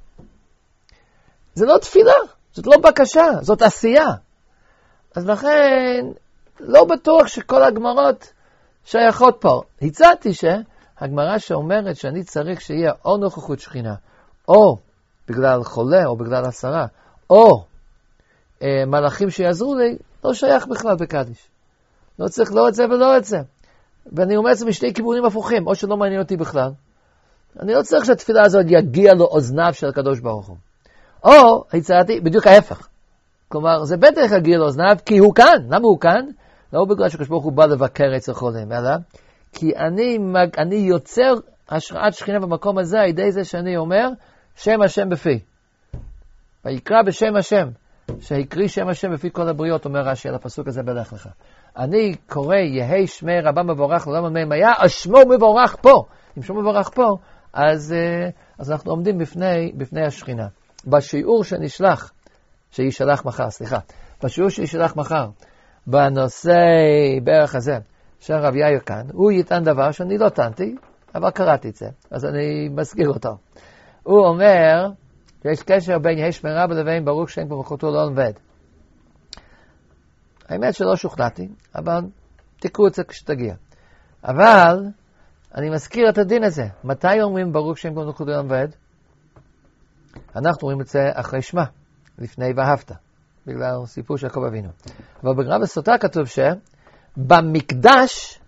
Speaker 1: זה לא תפילה, זאת לא בקשה, זאת עשייה. אז לכן, לא בטוח שכל הגמרות שייכות פה. הצעתי שהגמרה שאומרת שאני צריך שיהיה או נוכחות שכינה, או בגלל חולה, או בגלל עשרה, או אה, מלאכים שיעזרו לי, לא שייך בכלל בקדיש. לא צריך לא את זה ולא את זה. ואני אומר את זה משתי כיוונים הפוכים, או שלא מעניין אותי בכלל. אני לא צריך שהתפילה הזאת יגיע לאוזניו של הקדוש ברוך הוא. או, הצעתי, בדיוק ההפך. כלומר, זה בטח יגיע לאוזניו, כי הוא כאן. למה הוא כאן? לא בגלל שקדוש ברוך הוא בא לבקר אצל חולים, אלא כי אני, אני יוצר השראת שכינה במקום הזה, על ידי זה שאני אומר, שם השם בפי. ויקרא בשם השם, שהקריא שם השם בפי כל הבריות, אומר רש"י על הפסוק הזה בלך לך. אני קורא, יהי שמי רבה מבורך לעולם המם היה, השמו מבורך פה. אם שמו מבורך פה, אז, אז אנחנו עומדים בפני, בפני השכינה. בשיעור שנשלח, שישלח מחר, סליחה, בשיעור שישלח מחר, בנושא בערך הזה, של רב יאיר כאן, הוא יטען דבר שאני לא טענתי, אבל קראתי את זה, אז אני מזכיר אותו. הוא אומר, שיש קשר בין יש מרב לבין ברוך שם במלכותו לא עובד. האמת שלא שוכנעתי, אבל תקראו את זה כשתגיע. אבל, אני מזכיר את הדין הזה. מתי אומרים ברוך שם במלכותו לא עובד? אנחנו רואים את זה אחרי שמה, לפני ואהבת, בגלל סיפור של יעקב אבינו. אבל בגמרא בסוטה כתוב שבמקדש,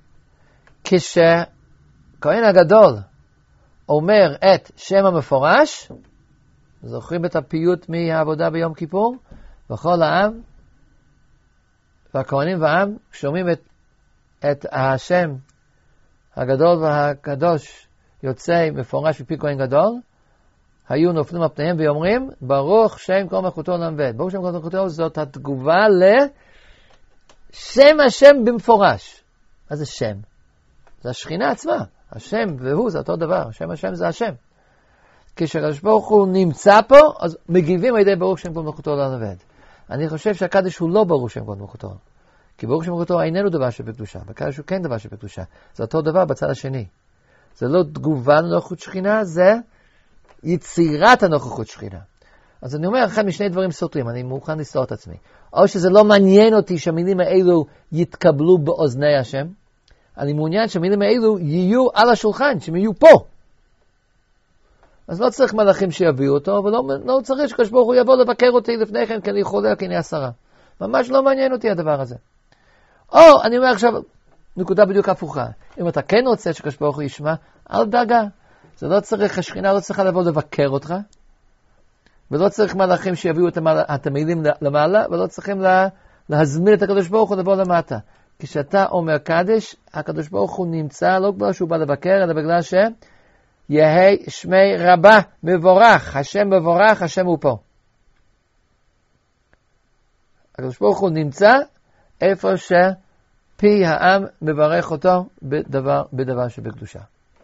Speaker 1: כשכהן הגדול אומר את שם המפורש, זוכרים את הפיוט מהעבודה ביום כיפור? וכל העם, והכהנים והעם, כשאומרים את, את השם הגדול והקדוש יוצא מפורש מפי כהן גדול, היו נופלים על פניהם ואומרים, ברוך שם כל מלכותו לעולם ועד. ברוך שם כל מלכותו זאת התגובה לשם השם במפורש. מה זה שם? זה השכינה עצמה. השם והוא זה אותו דבר. השם השם זה השם. כשהקדוש ברוך הוא נמצא פה, אז מגיבים על ידי ברוך שם כל מלכותו לעולם ועד. אני חושב שהקדוש הוא לא ברוך שם כל מלכותו. כי ברוך שם מלכותו איננו דבר שבקדושה. והקדוש הוא כן דבר שבקדושה. זה אותו דבר בצד השני. זה לא תגובה לנוכחות שכינה, זה יצירת הנוכחות שכינה. אז אני אומר, אחד משני דברים סותרים, אני מוכן לסתור את עצמי. או שזה לא מעניין אותי שהמילים האלו יתקבלו באוזני השם, אני מעוניין שהמילים האלו יהיו על השולחן, שהם יהיו פה. אז לא צריך מלאכים שיביאו אותו, ולא לא צריך שקדוש ברוך הוא יבוא לבקר אותי לפני כן, כי אני חולה, כי אני עשרה. ממש לא מעניין אותי הדבר הזה. או, אני אומר עכשיו, נקודה בדיוק הפוכה. אם אתה כן רוצה שקדוש ברוך הוא ישמע, אל דאגה. זה לא צריך, השכינה לא צריכה לבוא לבקר אותך, ולא צריך מלאכים שיביאו את המילים למעלה, ולא צריכים לה, להזמין את הקדוש ברוך הוא לבוא למטה. כשאתה אומר קדש, הקדוש ברוך הוא נמצא לא בגלל שהוא בא לבקר, אלא בגלל ש... יהי שמי רבה מבורך, השם מבורך, השם הוא פה. הקדוש ברוך הוא נמצא איפה שפי העם מברך אותו בדבר, בדבר שבקדושה.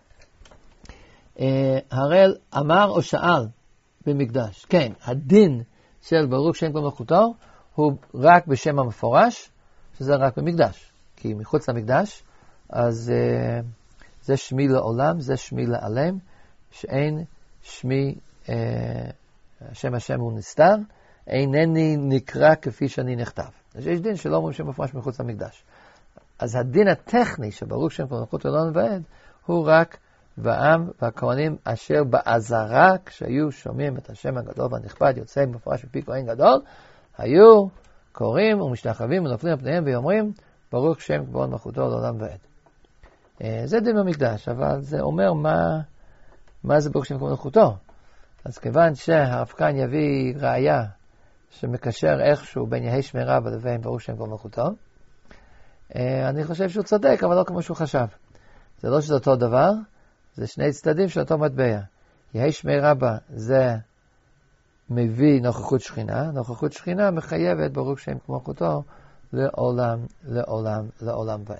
Speaker 1: הראל אמר או שאל במקדש, כן, הדין של ברוך שם כל מלכותו הוא רק בשם המפורש, שזה רק במקדש, כי מחוץ למקדש, אז זה שמי לעולם, זה שמי לעלם, שאין שמי, אה, השם השם הוא נסתר, אינני נקרא כפי שאני נכתב. אז יש דין שלא אומרים שם מפורש מחוץ למקדש. אז הדין הטכני שברוך שם כל מלכות עולם ועד, הוא רק והעם והכהנים אשר בעזרה, כשהיו שומעים את השם הגדול והנכבד יוצא מפורש מפי כהן גדול, היו קוראים ומשתחווים ונופלים על פניהם ואומרים, ברוך שם כבוד מלכותו לעולם ועד. זה דין במקדש, אבל זה אומר מה, מה זה ברוך שם כבוד מלכותו. אז כיוון שהרב כאן יביא ראיה שמקשר איכשהו בין יהי שמי רבה לבין ברוך שם כבוד מלכותו, אני חושב שהוא צודק, אבל לא כמו שהוא חשב. זה לא שזה אותו דבר, זה שני צדדים של אותו מטבע. יהי שמי רבה זה מביא נוכחות שכינה, נוכחות שכינה מחייבת ברוך שם כבוד מלכותו לעולם, לעולם, לעולם ועד.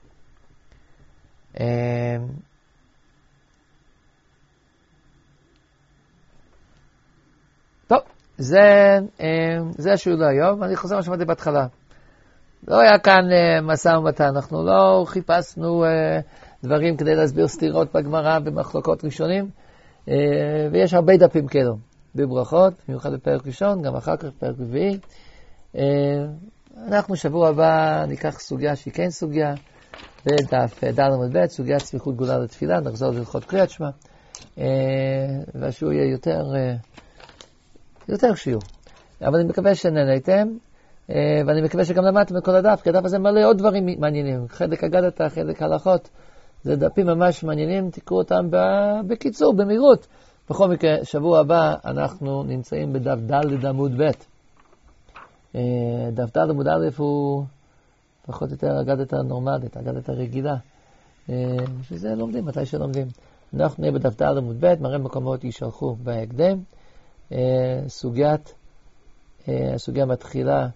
Speaker 1: טוב, זה, זה השיעור להיום. אני חוזר מה שאמרתי בהתחלה. לא היה כאן משא ומתן, אנחנו לא חיפשנו דברים כדי להסביר סתירות בגמרא במחלוקות ראשונים, ויש הרבה דפים כאלו בברכות, במיוחד בפרק ראשון, גם אחר כך בפרק רביעי. אנחנו שבוע הבא ניקח סוגיה שהיא כן סוגיה, בדף ד' עמוד ב', סוגיית סמיכות גאולה לתפילה, נחזור להלכות קריאת שמע, והשיעור יהיה יותר, יותר שיעור. אבל אני מקווה שנהנתם, ואני מקווה שגם למדתם בכל הדף, כי הדף הזה מלא עוד דברים מעניינים, חלק אגדתא, חלק הלכות, זה דפים ממש מעניינים, תקראו אותם בקיצור, במהירות. בכל מקרה, שבוע הבא אנחנו נמצאים בדף ד' עמוד ב'. דף ד' עמוד א' הוא פחות או יותר אגדת הנורמלית, אגדת הרגילה. שזה לומדים, מתי שלומדים. אנחנו נהיה בדף ד' עמוד ב', מראה מקומות יישלחו בהקדם. סוגיית, הסוגיה מתחילה,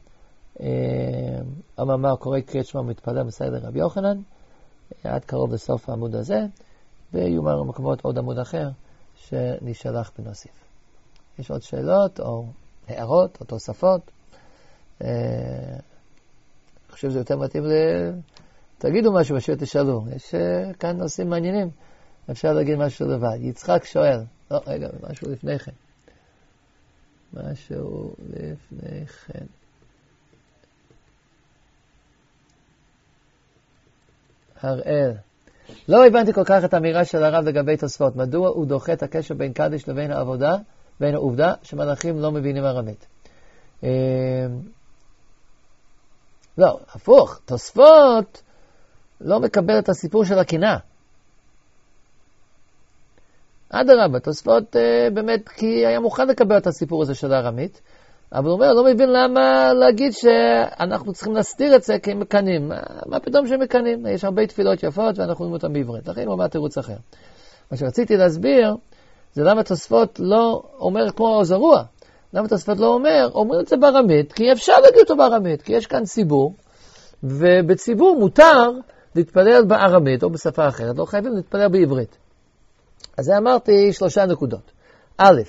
Speaker 1: המאמר קורא קריאת שמע מתפלל מסייל רבי יוחנן, עד קרוב לסוף העמוד הזה, ויאמר מקומות עוד עמוד אחר שנשלח בנוסיף. יש עוד שאלות או הערות או תוספות? אני חושב שזה יותר מתאים ל... תגידו משהו, משהו תשאלו. יש כאן נושאים מעניינים. אפשר להגיד משהו לבד. יצחק שואל. לא, רגע, משהו לפני כן. משהו לפני כן. הראל. לא הבנתי כל כך את האמירה של הרב לגבי תוספות. מדוע הוא דוחה את הקשר בין קדש לבין העבודה, בין העובדה שמלאכים לא מבינים ארמית? לא, הפוך. תוספות לא מקבל את הסיפור של הקינה. אדרבה, תוספות אה, באמת כי היה מוכן לקבל את הסיפור הזה של הארמית, אבל הוא אומר, לא מבין למה להגיד שאנחנו צריכים להסתיר את זה כי הם מקנים. מה, מה פתאום שהם מקנים? יש הרבה תפילות יפות ואנחנו רואים אותם בעברית. לכן הוא אומר תירוץ אחר. מה שרציתי להסביר זה למה תוספות לא אומר כמו זרוע. למה תוספות לא אומר? אומרים את זה בארמית, כי אפשר להגיד אותו בארמית, כי יש כאן ציבור, ובציבור מותר להתפלל בארמית או בשפה אחרת, לא חייבים להתפלל בעברית. אז זה אמרתי שלושה נקודות. א',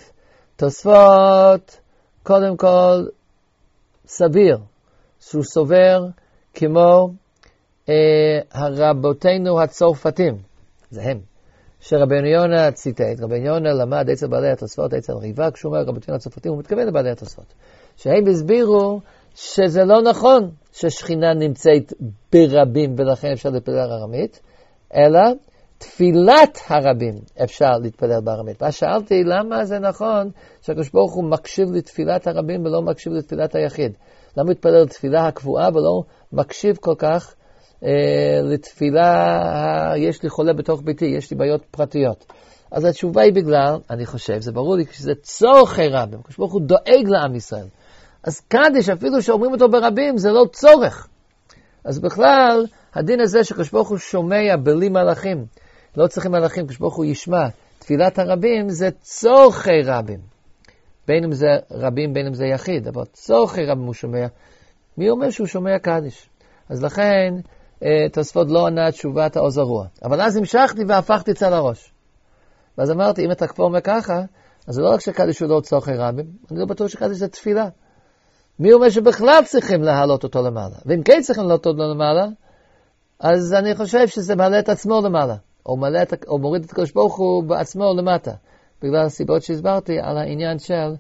Speaker 1: תוספות, קודם כל, סביר, שהוא סובר כמו אה, הרבותינו הצרפתים, זה הם, שרבנו יונה ציטט, רבנו יונה למד אצל בעלי התוספות, אצל ריבה, כשהוא אומר רבותינו הצרפתים, הוא מתכוון לבעלי התוספות, שהם הסבירו שזה לא נכון ששכינה נמצאת ברבים ולכן אפשר להתפלל ארמית, אלא תפילת הרבים אפשר להתפלל בארמית. ואז שאלתי למה זה נכון שהקדוש ברוך הוא מקשיב לתפילת הרבים ולא מקשיב לתפילת היחיד. למה הוא מתפלל לתפילה הקבועה ולא מקשיב כל כך אה, לתפילה, יש לי חולה בתוך ביתי, יש לי בעיות פרטיות. אז התשובה היא בגלל, אני חושב, זה ברור לי שזה צורכי רבים, הקדוש ברוך הוא דואג לעם ישראל. אז קדיש, אפילו שאומרים אותו ברבים, זה לא צורך. אז בכלל, הדין הזה שקדוש ברוך הוא שומע בלי מלאכים, לא צריכים מלאכים, קדוש ברוך הוא ישמע, תפילת הרבים זה צורכי רבים. בין אם זה רבים, בין אם זה יחיד, אבל צורכי רבים הוא שומע. מי אומר שהוא שומע קדיש? אז לכן, תוספות לא ענה תשובת העוז הרוע. אבל אז המשכתי והפכתי צל הראש. ואז אמרתי, אם אתה כבר אומר ככה, אז זה לא רק שקדיש הוא לא צורכי רבים, אני לא בטוח שקדיש זה תפילה. מי אומר שבכלל צריכים להעלות אותו למעלה? ואם כן צריכים להעלות אותו למעלה, אז אני חושב שזה מעלה את עצמו למעלה, או, מעלה את, או מוריד את הקדוש ברוך הוא בעצמו למטה, בגלל הסיבות שהסברתי על העניין של,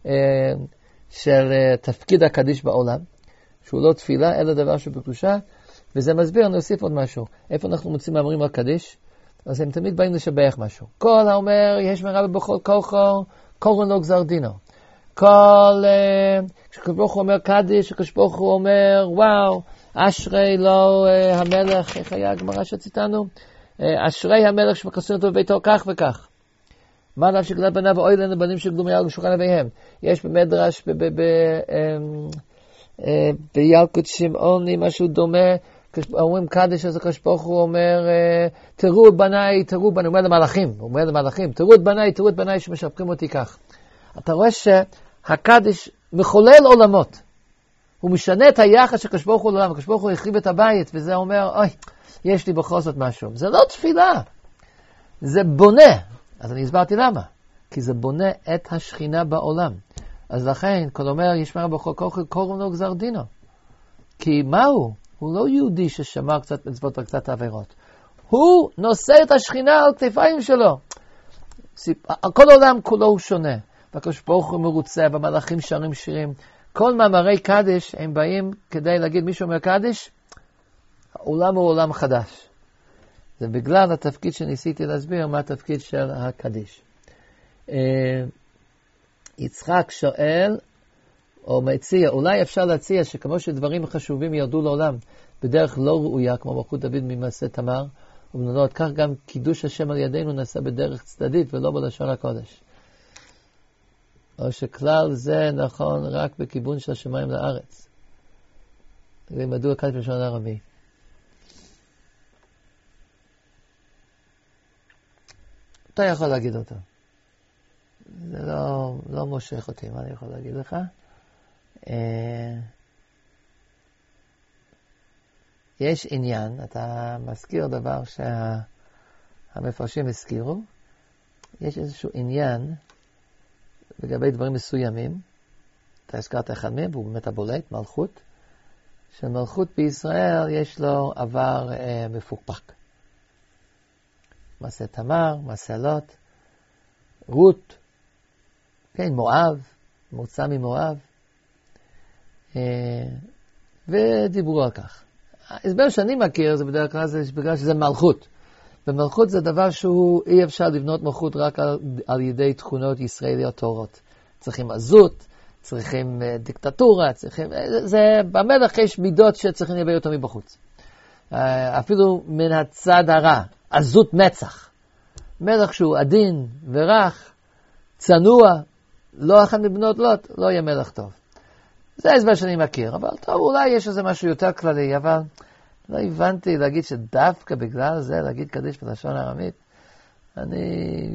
Speaker 1: של תפקיד הקדיש בעולם, שהוא לא תפילה, אלא דבר שבקדושה, וזה מסביר, אני אוסיף עוד משהו. איפה אנחנו מוצאים מאמרים על קדיש? אז הם תמיד באים לשבח משהו. כל האומר, יש מרבה בכל כוחו, קורן לו גזר דינו. כל, כשקדוש ברוך הוא אומר קדיש, כשקדוש ברוך הוא אומר, וואו, אשרי לו המלך, איך היה הגמרא שציטנו? אשרי המלך שמכסים אותו בביתו כך וכך. מה עליו שגדל בניו ואוי לנו בנים שגדלו מיד לשולחן אביהם. יש במדרש, בילקוט שמעוני, משהו דומה, אומרים קדיש, אז הקדוש ברוך הוא אומר, תראו את בניי, תראו בניי, הוא אומר למלאכים, הוא אומר למלאכים, תראו את בניי, תראו את בניי שמשבחים אותי כך. אתה רואה שהקדיש מחולל עולמות. הוא משנה את היחס של הקדוש ברוך הוא לעולם. הקדוש ברוך הוא החריב את הבית, וזה אומר, אוי, יש לי בכל זאת משהו. זה לא תפילה, זה בונה. אז אני הסברתי למה. כי זה בונה את השכינה בעולם. אז לכן, כל אומר, ישמר בכל כוח, קוראים לו גזר דינו. כי מה הוא? הוא לא יהודי ששמר קצת מצוות וקצת עבירות. הוא נושא את השכינה על כתפיים שלו. כל העולם כולו הוא שונה. והקדוש ברוך הוא מרוצה, והמלאכים שרים שירים. כל מאמרי קדיש הם באים כדי להגיד, מישהו אומר קדיש, העולם הוא עולם חדש. זה בגלל התפקיד שניסיתי להסביר מה התפקיד של הקדיש. יצחק שואל, או מציע, אולי אפשר להציע שכמו שדברים חשובים ירדו לעולם בדרך לא ראויה, כמו מלכות דוד ממעשה תמר, ובנונות, כך גם קידוש השם על ידינו נעשה בדרך צדדית ולא בלשון הקודש. או שכלל זה נכון רק בכיוון של השמיים לארץ. ומדוע קדיש בלשון ערבי? אתה יכול להגיד אותו. זה לא, לא מושך אותי, מה אני יכול להגיד לך? יש עניין, אתה מזכיר דבר שהמפרשים הזכירו, יש איזשהו עניין לגבי דברים מסוימים, אתה הזכרת אחד מהם, והוא באמת הבולט, מלכות, שמלכות בישראל יש לו עבר אה, מפוקפק. מעשה תמר, מעשה לוט, רות, כן, מואב, מוצא ממואב, אה, ודיברו על כך. ההסבר שאני מכיר זה בדרך כלל זה בגלל שזה מלכות. ומלכות זה דבר שהוא, אי אפשר לבנות מלכות רק על, על ידי תכונות ישראליות טהורות. צריכים עזות, צריכים uh, דיקטטורה, צריכים, זה, במלך יש מידות שצריכים להביא אותו מבחוץ. Uh, אפילו מן הצד הרע, עזות מצח. מלך שהוא עדין ורך, צנוע, לא אחד מבנות לוט, לא יהיה מלך טוב. זה ההסבר שאני מכיר, אבל טוב, אולי יש איזה משהו יותר כללי, אבל לא הבנתי להגיד שדווקא בגלל זה להגיד קדיש בלשון ארמית, אני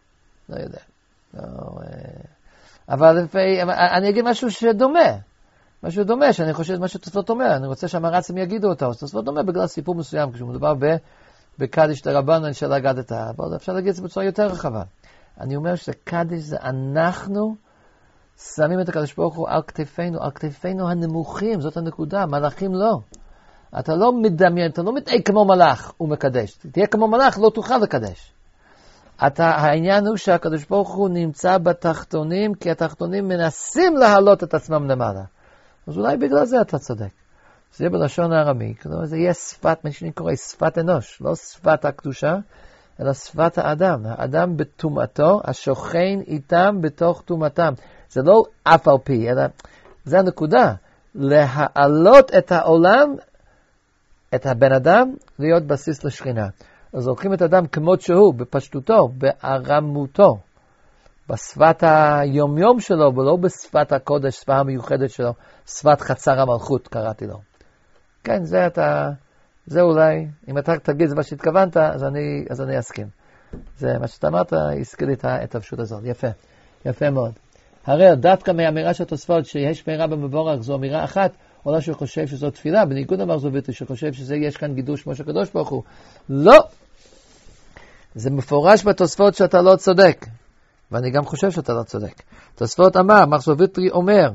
Speaker 1: לא יודע. לא, אבל אני אגיד משהו שדומה. משהו דומה, שאני חושב מה שתוספות אומר, אני רוצה שהמרצים יגידו אותו, אז תוספות דומה בגלל סיפור מסוים, כשמדובר בקדיש דרבנן של אגדתא, אבל אפשר להגיד את זה בצורה יותר רחבה. אני אומר שקדיש זה אנחנו שמים את הקדוש ברוך הוא על כתפינו, על כתפינו הנמוכים, זאת הנקודה, מלאכים לא. אתה לא מדמיין, אתה לא מתאי כמו מלאך ומקדש. תהיה כמו מלאך, לא תוכל לקדש. אתה, העניין הוא שהקדוש ברוך הוא נמצא בתחתונים, כי התחתונים מנסים להעלות את עצמם למעלה. אז אולי בגלל זה אתה צודק. זה יהיה בלשון הארמי, זה יהיה שפת, מה שאני קורא, שפת אנוש, לא שפת הקדושה, אלא שפת האדם. האדם בתומתו, השוכן איתם בתוך תומתם. זה לא אף על פי, אלא זה הנקודה. להעלות את העולם, את הבן אדם, להיות בסיס לשכינה. אז לוקחים את האדם כמות שהוא, בפשטותו, בארמותו, בשפת היומיום שלו, ולא בשפת הקודש, שפה המיוחדת שלו, שפת חצר המלכות, קראתי לו. כן, זה אתה, זה אולי, אם אתה תגיד זה מה שהתכוונת, אז אני, אז אני אסכים. זה מה שאתה אמרת, הזכיר לי את הפשוט הזאת. יפה, יפה מאוד. הרי דווקא מהאמירה של התוספות, שיש מהרה במבורך, זו אמירה אחת, עולה שהוא חושב שזו תפילה, בניגוד למחזוביטרי, שחושב שזה יש כאן גידוש כמו שקדוש ברוך הוא. לא! זה מפורש בתוספות שאתה לא צודק. ואני גם חושב שאתה לא צודק. תוספות אמר, מחזוביטרי אומר,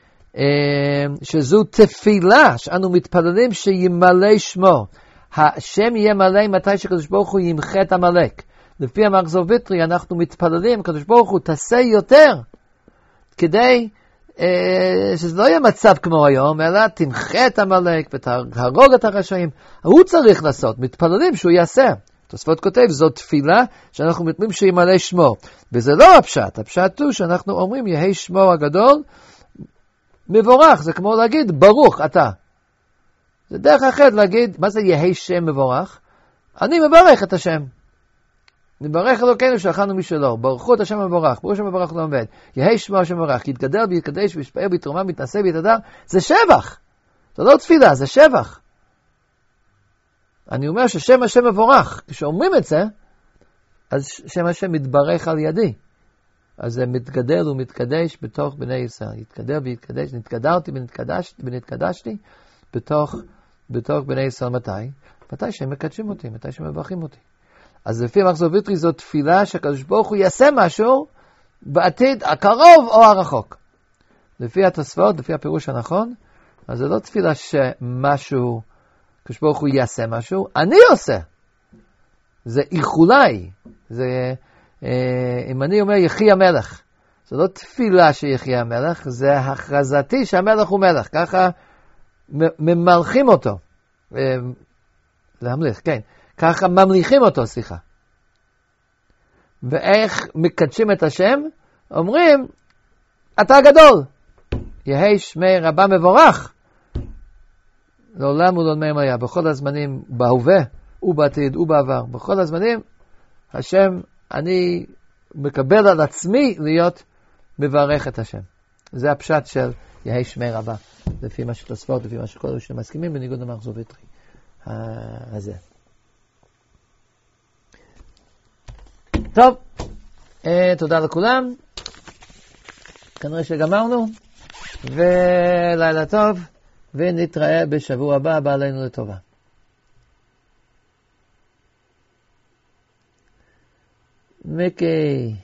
Speaker 1: שזו תפילה שאנו מתפללים שימלא שמו. השם יהיה מלא מתי שקדוש ברוך הוא ימחה את המלאק. לפי המחזוביטרי אנחנו מתפללים, קדוש ברוך הוא תעשה יותר, כדי שזה לא יהיה מצב כמו היום, אלא תמחה את המלאק ותהרוג את הרשעים. הוא צריך לעשות, מתפללים שהוא יעשה. תוספות כותב, זו תפילה שאנחנו מתפללים שימלא שמו. וזה לא הפשט, הפשט הוא שאנחנו אומרים יהי שמו הגדול מבורך, זה כמו להגיד ברוך אתה. זה דרך אחרת להגיד, מה זה יהי שם מבורך? אני מברך את השם. נברך אלוקינו שאכלנו משלו, ברכו את השם המבורך, ברוך השם המבורך לא עומד, יהי שמו השם מבורך, יתגדל ויתקדש וישפעל ויתרומם ויתנשא ויתהדר, זה שבח, זה לא תפילה, זה שבח. אני אומר ששם השם מבורך, כשאומרים את זה, אז שם השם מתברך על ידי, אז זה מתגדל ומתקדש בתוך בני ישראל, יתגדל ויתקדש, נתגדלתי ונתקדשתי, ונתקדשתי בתוך, בתוך בני ישראל. מתי? מתי שהם מקדשים אותי, מתי שהם מברכים אותי. אז לפי מחזוביטרי זו תפילה שהקדוש ברוך הוא יעשה משהו בעתיד הקרוב או הרחוק. לפי התוספות, לפי הפירוש הנכון, אז זה לא תפילה שמשהו, הקדוש ברוך הוא יעשה משהו, אני עושה. זה איחולי. זה, אה, אם אני אומר יחי המלך, זה לא תפילה שיחי המלך, זה הכרזתי שהמלך הוא מלך. ככה ממלכים אותו. אה, להמליך, כן. ככה ממליכים אותו, סליחה. ואיך מקדשים את השם? אומרים, אתה גדול. יהי שמי רבה מבורך. לעולם ולעולמי היה. בכל הזמנים, בהווה ובעתיד ובעבר. בכל הזמנים, השם, אני מקבל על עצמי להיות מברך את השם. זה הפשט של יהי שמי רבה. לפי מה שתוספות, לפי מה שכל אנשים מסכימים, בניגוד למחזוביטרי. הזה. טוב, אה, תודה לכולם. כנראה שגמרנו. ולילה טוב. ונתראה בשבוע הבא, הבא עלינו לטובה. מיקי.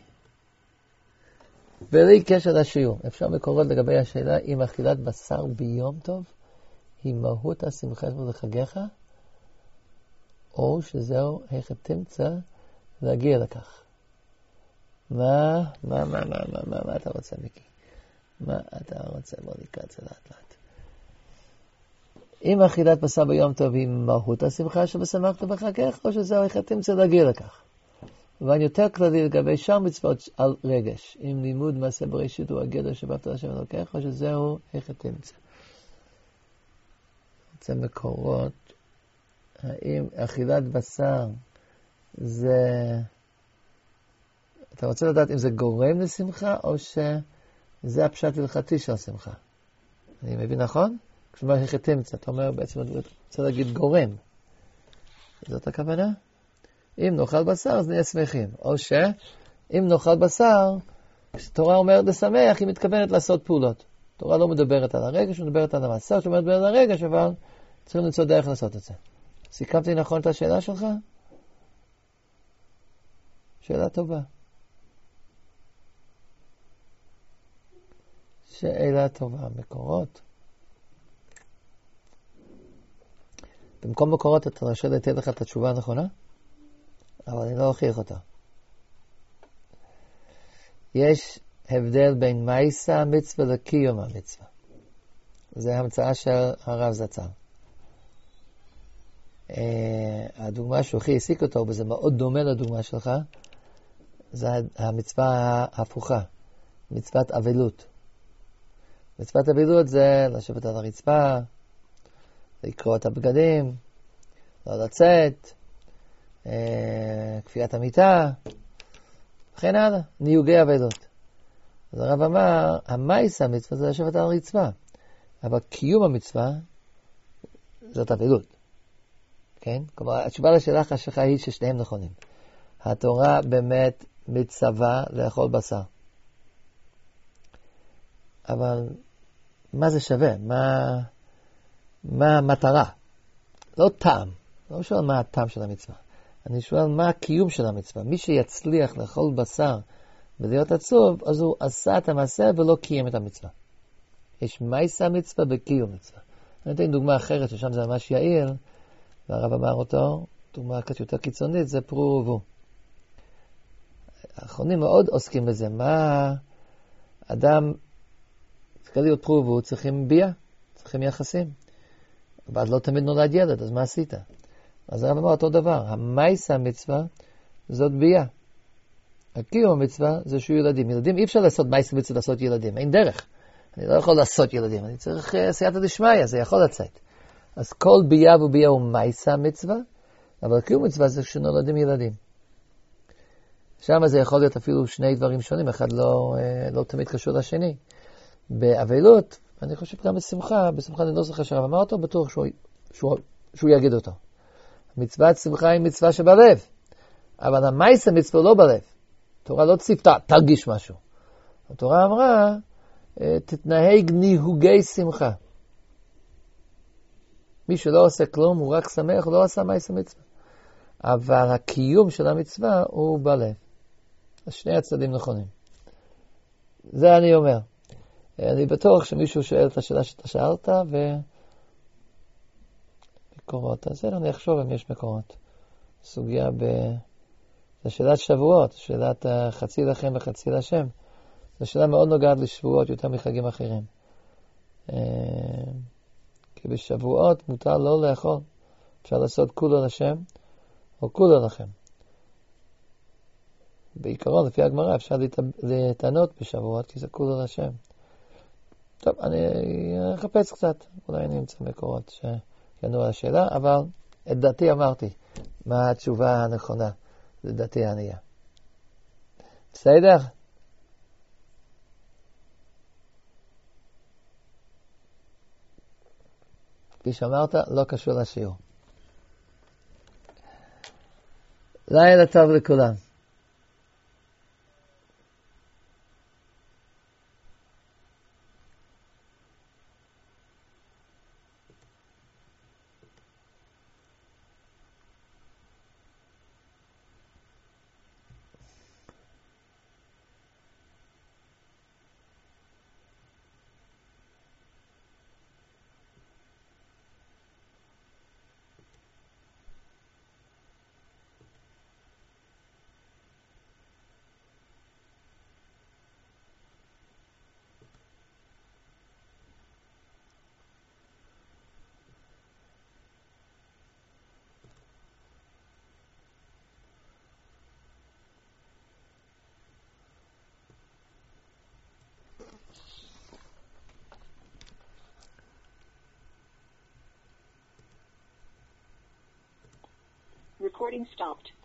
Speaker 1: בלי קשר לשיעור. אפשר מקורות לגבי השאלה אם אכילת בשר ביום טוב היא מהות השמחה ולחגיך, או שזהו איך תמצא להגיע לכך. מה, מה, מה, מה, מה, מה, מה אתה רוצה, מיקי? מה אתה רוצה? בוא נקרא את זה לאט לאט. אם אכילת בשר ביום טוב היא מהות השמחה שבשמחת בחגך, או שזהו איך תמצא להגיע לכך. ואני יותר כללי לגבי שאר מצוות על רגש. אם לימוד מעשה בראשית הוא הגדר שבאת לשם אלוקיך, או שזהו איך תמצא. זה מקורות. האם אכילת בשר זה... אתה רוצה לדעת אם זה גורם לשמחה, או שזה הפשט הלכתי של שמחה? אני מבין נכון? כשאומר איך תמצא, אתה אומר בעצם, אתה רוצה להגיד גורם. זאת הכוונה? אם נאכל בשר, אז נהיה שמחים. או שאם נאכל בשר, כשתורה אומרת לשמח, היא מתכוונת לעשות פעולות. התורה לא מדברת על הרגש, היא מדברת על המעשה, שמדברת על הרגש, אבל צריכים למצוא דרך לעשות את זה. סיכמתי נכון את השאלה שלך? שאלה טובה. שאלה טובה. מקורות. במקום מקורות אתה רשאי לתת לך את התשובה הנכונה, אבל אני לא אוכיח אותה. יש הבדל בין מייסה המצווה לקיום המצווה. זה המצאה של הרב זצ"ל. הדוגמה שהוא הכי העסיק אותו, וזה מאוד דומה לדוגמה שלך, זה המצווה ההפוכה, מצוות אבלות. מצוות אבלות זה לשבת על הרצפה, לקרוא את הבגדים, לא לצאת, כפיית המיטה, וכן הלאה, ניוגי אבלות. אז הרב אמר, המייס המצווה זה לשבת על הרצפה, אבל קיום המצווה זאת אבלות. כן? כלומר, התשובה לשאלה שלך היא ששניהם נכונים. התורה באמת מצווה לאכול בשר. אבל מה זה שווה? מה, מה המטרה? לא טעם. לא שואל מה הטעם של המצווה. אני שואל מה הקיום של המצווה. מי שיצליח לאכול בשר ולהיות עצוב, אז הוא עשה את המעשה ולא קיים את המצווה. יש מייסה מצווה וקיום מצווה. אני אתן דוגמה אחרת ששם זה ממש יעיל, והרב אמר אותו, דוגמה קצת יותר קיצונית, זה פרו ורבו. האחרונים מאוד עוסקים בזה. מה אדם, כדי להיות פרו ורבו, צריכים בייה, צריכים יחסים. אבל לא תמיד נולד ילד, אז מה עשית? אז הרב אמר אותו דבר, המייסה המצווה זאת בייה. הקיום המצווה זה שהוא ילדים. ילדים אי אפשר לעשות מייסה מצווה לעשות ילדים, אין דרך. אני לא יכול לעשות ילדים, אני צריך סייעתא דשמיא, זה יכול לצאת. אז כל בייה ובייה הוא מייסה מצווה, אבל קיום מצווה זה שנולדים ילדים. שם זה יכול להיות אפילו שני דברים שונים, אחד לא, לא תמיד קשור לשני. באבלות, אני חושב גם בשמחה, בשמחה אני לא זוכר שהרב אמר אותו, בטוח שהוא, שהוא, שהוא יגיד אותו. מצוות שמחה היא מצווה שבלב, אבל המייסה מצווה לא בלב. התורה לא ציפתה, תרגיש משהו. התורה אמרה, תתנהג ניהוגי שמחה. מי שלא עושה כלום, הוא רק שמח, הוא לא עשה מייסה מצווה. אבל הקיום של המצווה הוא בלב. אז שני הצדדים נכונים. זה אני אומר. אני בטוח שמישהו שואל את השאלה שאתה שאלת, ומקורות. אז אני אחשוב אם יש מקורות. סוגיה ב... זה שאלת שבועות, שאלת חצי לכם וחצי לשם. זו שאלה מאוד נוגעת לשבועות יותר מחגים אחרים. כי בשבועות מותר לא לאכול. אפשר לעשות כולו לשם, או כולו לכם. בעיקרון, לפי הגמרא, אפשר להתענות בשבועות, כי זה כולו לשם. טוב, אני אחפש קצת. אולי אני אמצא מקורות שיענו על השאלה, אבל את דעתי אמרתי. מה התשובה הנכונה? זה דעתי הענייה. בסדר? כפי שאמרת, לא קשור לשיעור. לילה טוב לכולם.
Speaker 2: Recording stopped.